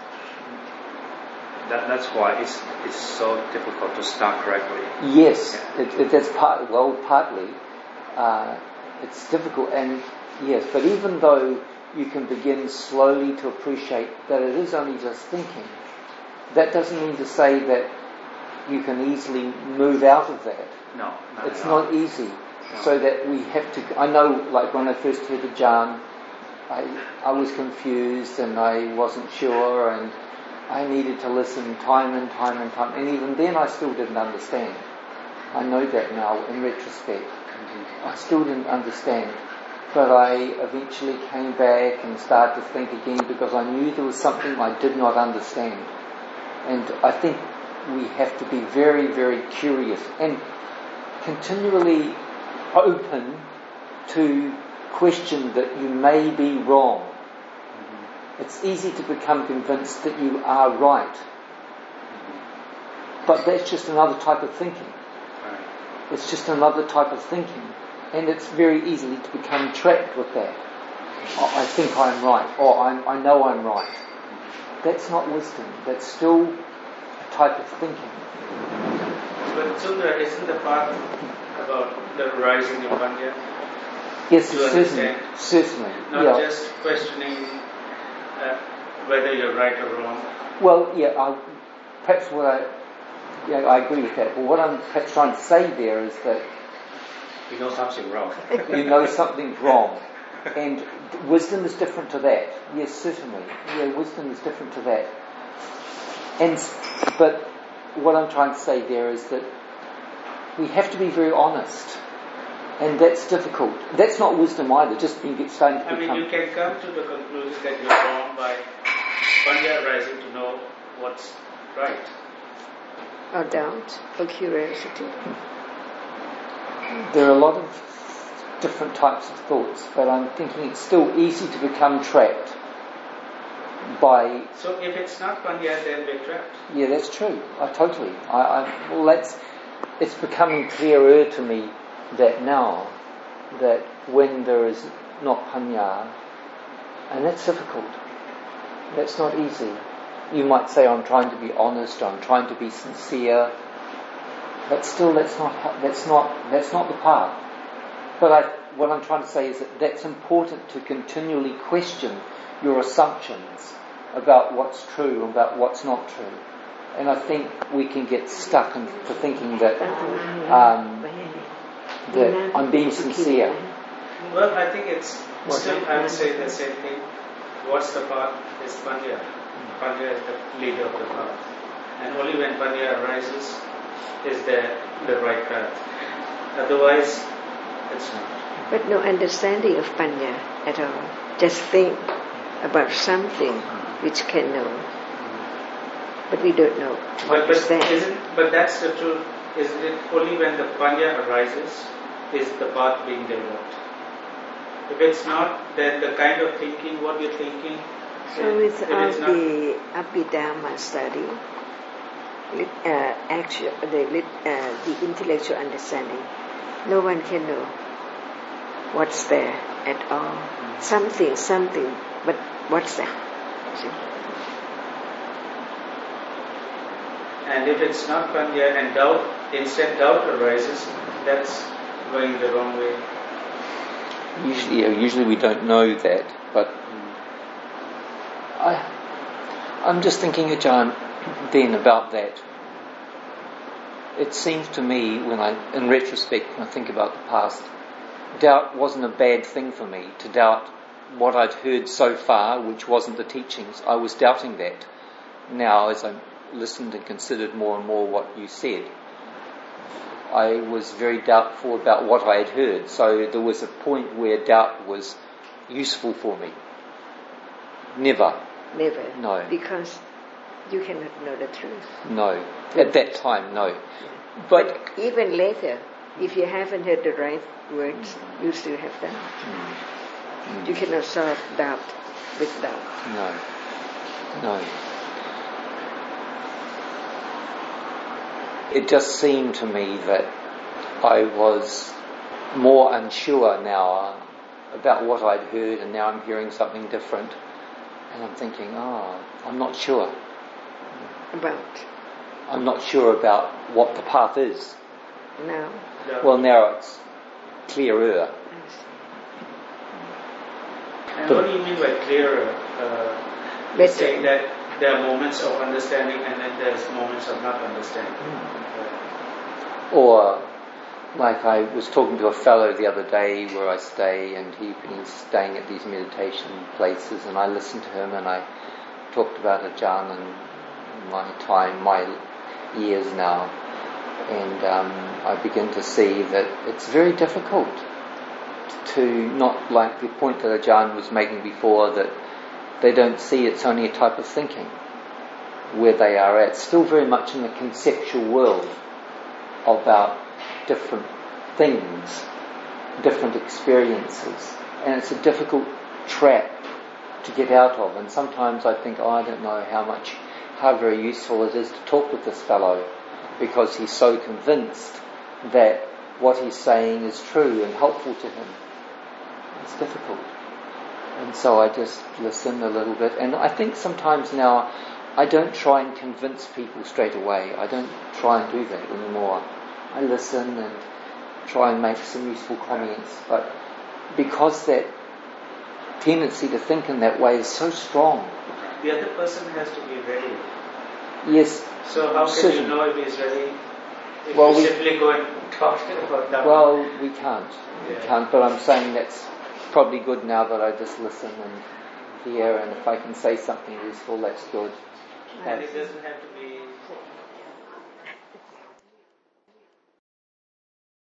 That's why it's so difficult to start correctly. Yes, that's partly. It's difficult, and yes, but even though you can begin slowly to appreciate that it is only just thinking, that doesn't mean to say that you can easily move out of that. No, it's not easy. No. So that we have to. I know, like when I first heard Ajahn, I was confused and I wasn't sure, and I needed to listen time and time, and even then I still didn't understand. I know that now in retrospect. I still didn't understand. But I eventually came back and started to think again because I knew there was something I did not understand. And I think we have to be very, very curious and continually open to question that you may be wrong. Mm-hmm. It's easy to become convinced that you are right. Mm-hmm. But that's just another type of thinking. Right. It's just another type of thinking. And it's very easily to become trapped with that. I think I'm right, or I know I'm right. That's not wisdom. That's still a type of thinking. But Sundara, isn't the part about the rising of Panya? Yes, certainly. Not just questioning whether you're right or wrong. Well, perhaps I agree with that. But what I'm perhaps trying to say there is that you know something wrong. You know something's wrong. And wisdom is different to that. Yes, certainly. Yeah, wisdom is different to that. But what I'm trying to say there is that we have to be very honest. And that's difficult. That's not wisdom either, just starting to become... you can come to the conclusion that you're wrong by Panya rising to know what's right. Or doubt, or curiosity. There are a lot of different types of thoughts, but I'm thinking it's still easy to become trapped by... So if it's not Panya, then we're trapped. Yeah, that's true. Totally. It's becoming clearer to me that now, that when there is not Panya, and that's difficult. That's not easy. You might say, I'm trying to be honest, I'm trying to be sincere, but still that's not the path. But what I'm trying to say is that that's important to continually question your assumptions about what's true, about what's not true. And I think we can get stuck into thinking that I'm being sincere. Well, I think it's still, I would say the same thing. What's the path is Panya. Panya is the leader of the path. And only when Panya arises is the right path. Otherwise, it's not. But no understanding of Panya at all. Just think about something which can know. But we don't know. But that's the truth. Isn't it only when the Panya arises is the path being developed? If it's not, then the kind of thinking, what you're thinking... So without the Abhidhamma study, the intellectual understanding, no one can know what's there at all. Something, but what's that? See? And if it's not Panya and doubt arises, that's going the wrong way. Usually we don't know that, but I'm just thinking, Ajahn, then about that. It seems to me, in retrospect, when I think about the past, doubt wasn't a bad thing for me. To doubt what I'd heard so far, which wasn't the teachings, I was doubting that. Now, as I listened and considered more and more what you said, I was very doubtful about what I had heard. So there was a point where doubt was useful for me. Never. No. Because you cannot know the truth. No. At that time, no. But even later, if you haven't heard the right words, you still have doubt. You cannot solve doubt with doubt. No. It just seemed to me that I was more unsure now about what I'd heard, and now I'm hearing something different, and I'm thinking, I'm not sure. I'm not sure about what the path is. Now? Well, now it's clearer. And what do you mean by clearer? You're saying that there are moments of understanding and then there's moments of not understanding. Or, like I was talking to a fellow the other day where I stay, and he's staying at these meditation places, and I listened to him and I talked about Ajahn and my years now, and I begin to see that it's very difficult to not, like the point that Ajahn was making before, that they don't see it's only a type of thinking where they are at, still very much in the conceptual world about different things, different experiences, and it's a difficult trap to get out of. And sometimes I think, I don't know how very useful it is to talk with this fellow, because he's so convinced that what he's saying is true and helpful to him. It's difficult. And so I just listen a little bit, and I think sometimes now I don't try and convince people straight away. I don't try and do that anymore. I listen and try and make some useful comments, but because that tendency to think in that way is so strong. The other person has to be ready. Yes. So how can you know if he's ready? If well, you simply go and talk about that. Well, we can't. We can't, but I'm saying that's probably good now that I just listen and hear, and if I can say something useful, that's good. And it doesn't have to be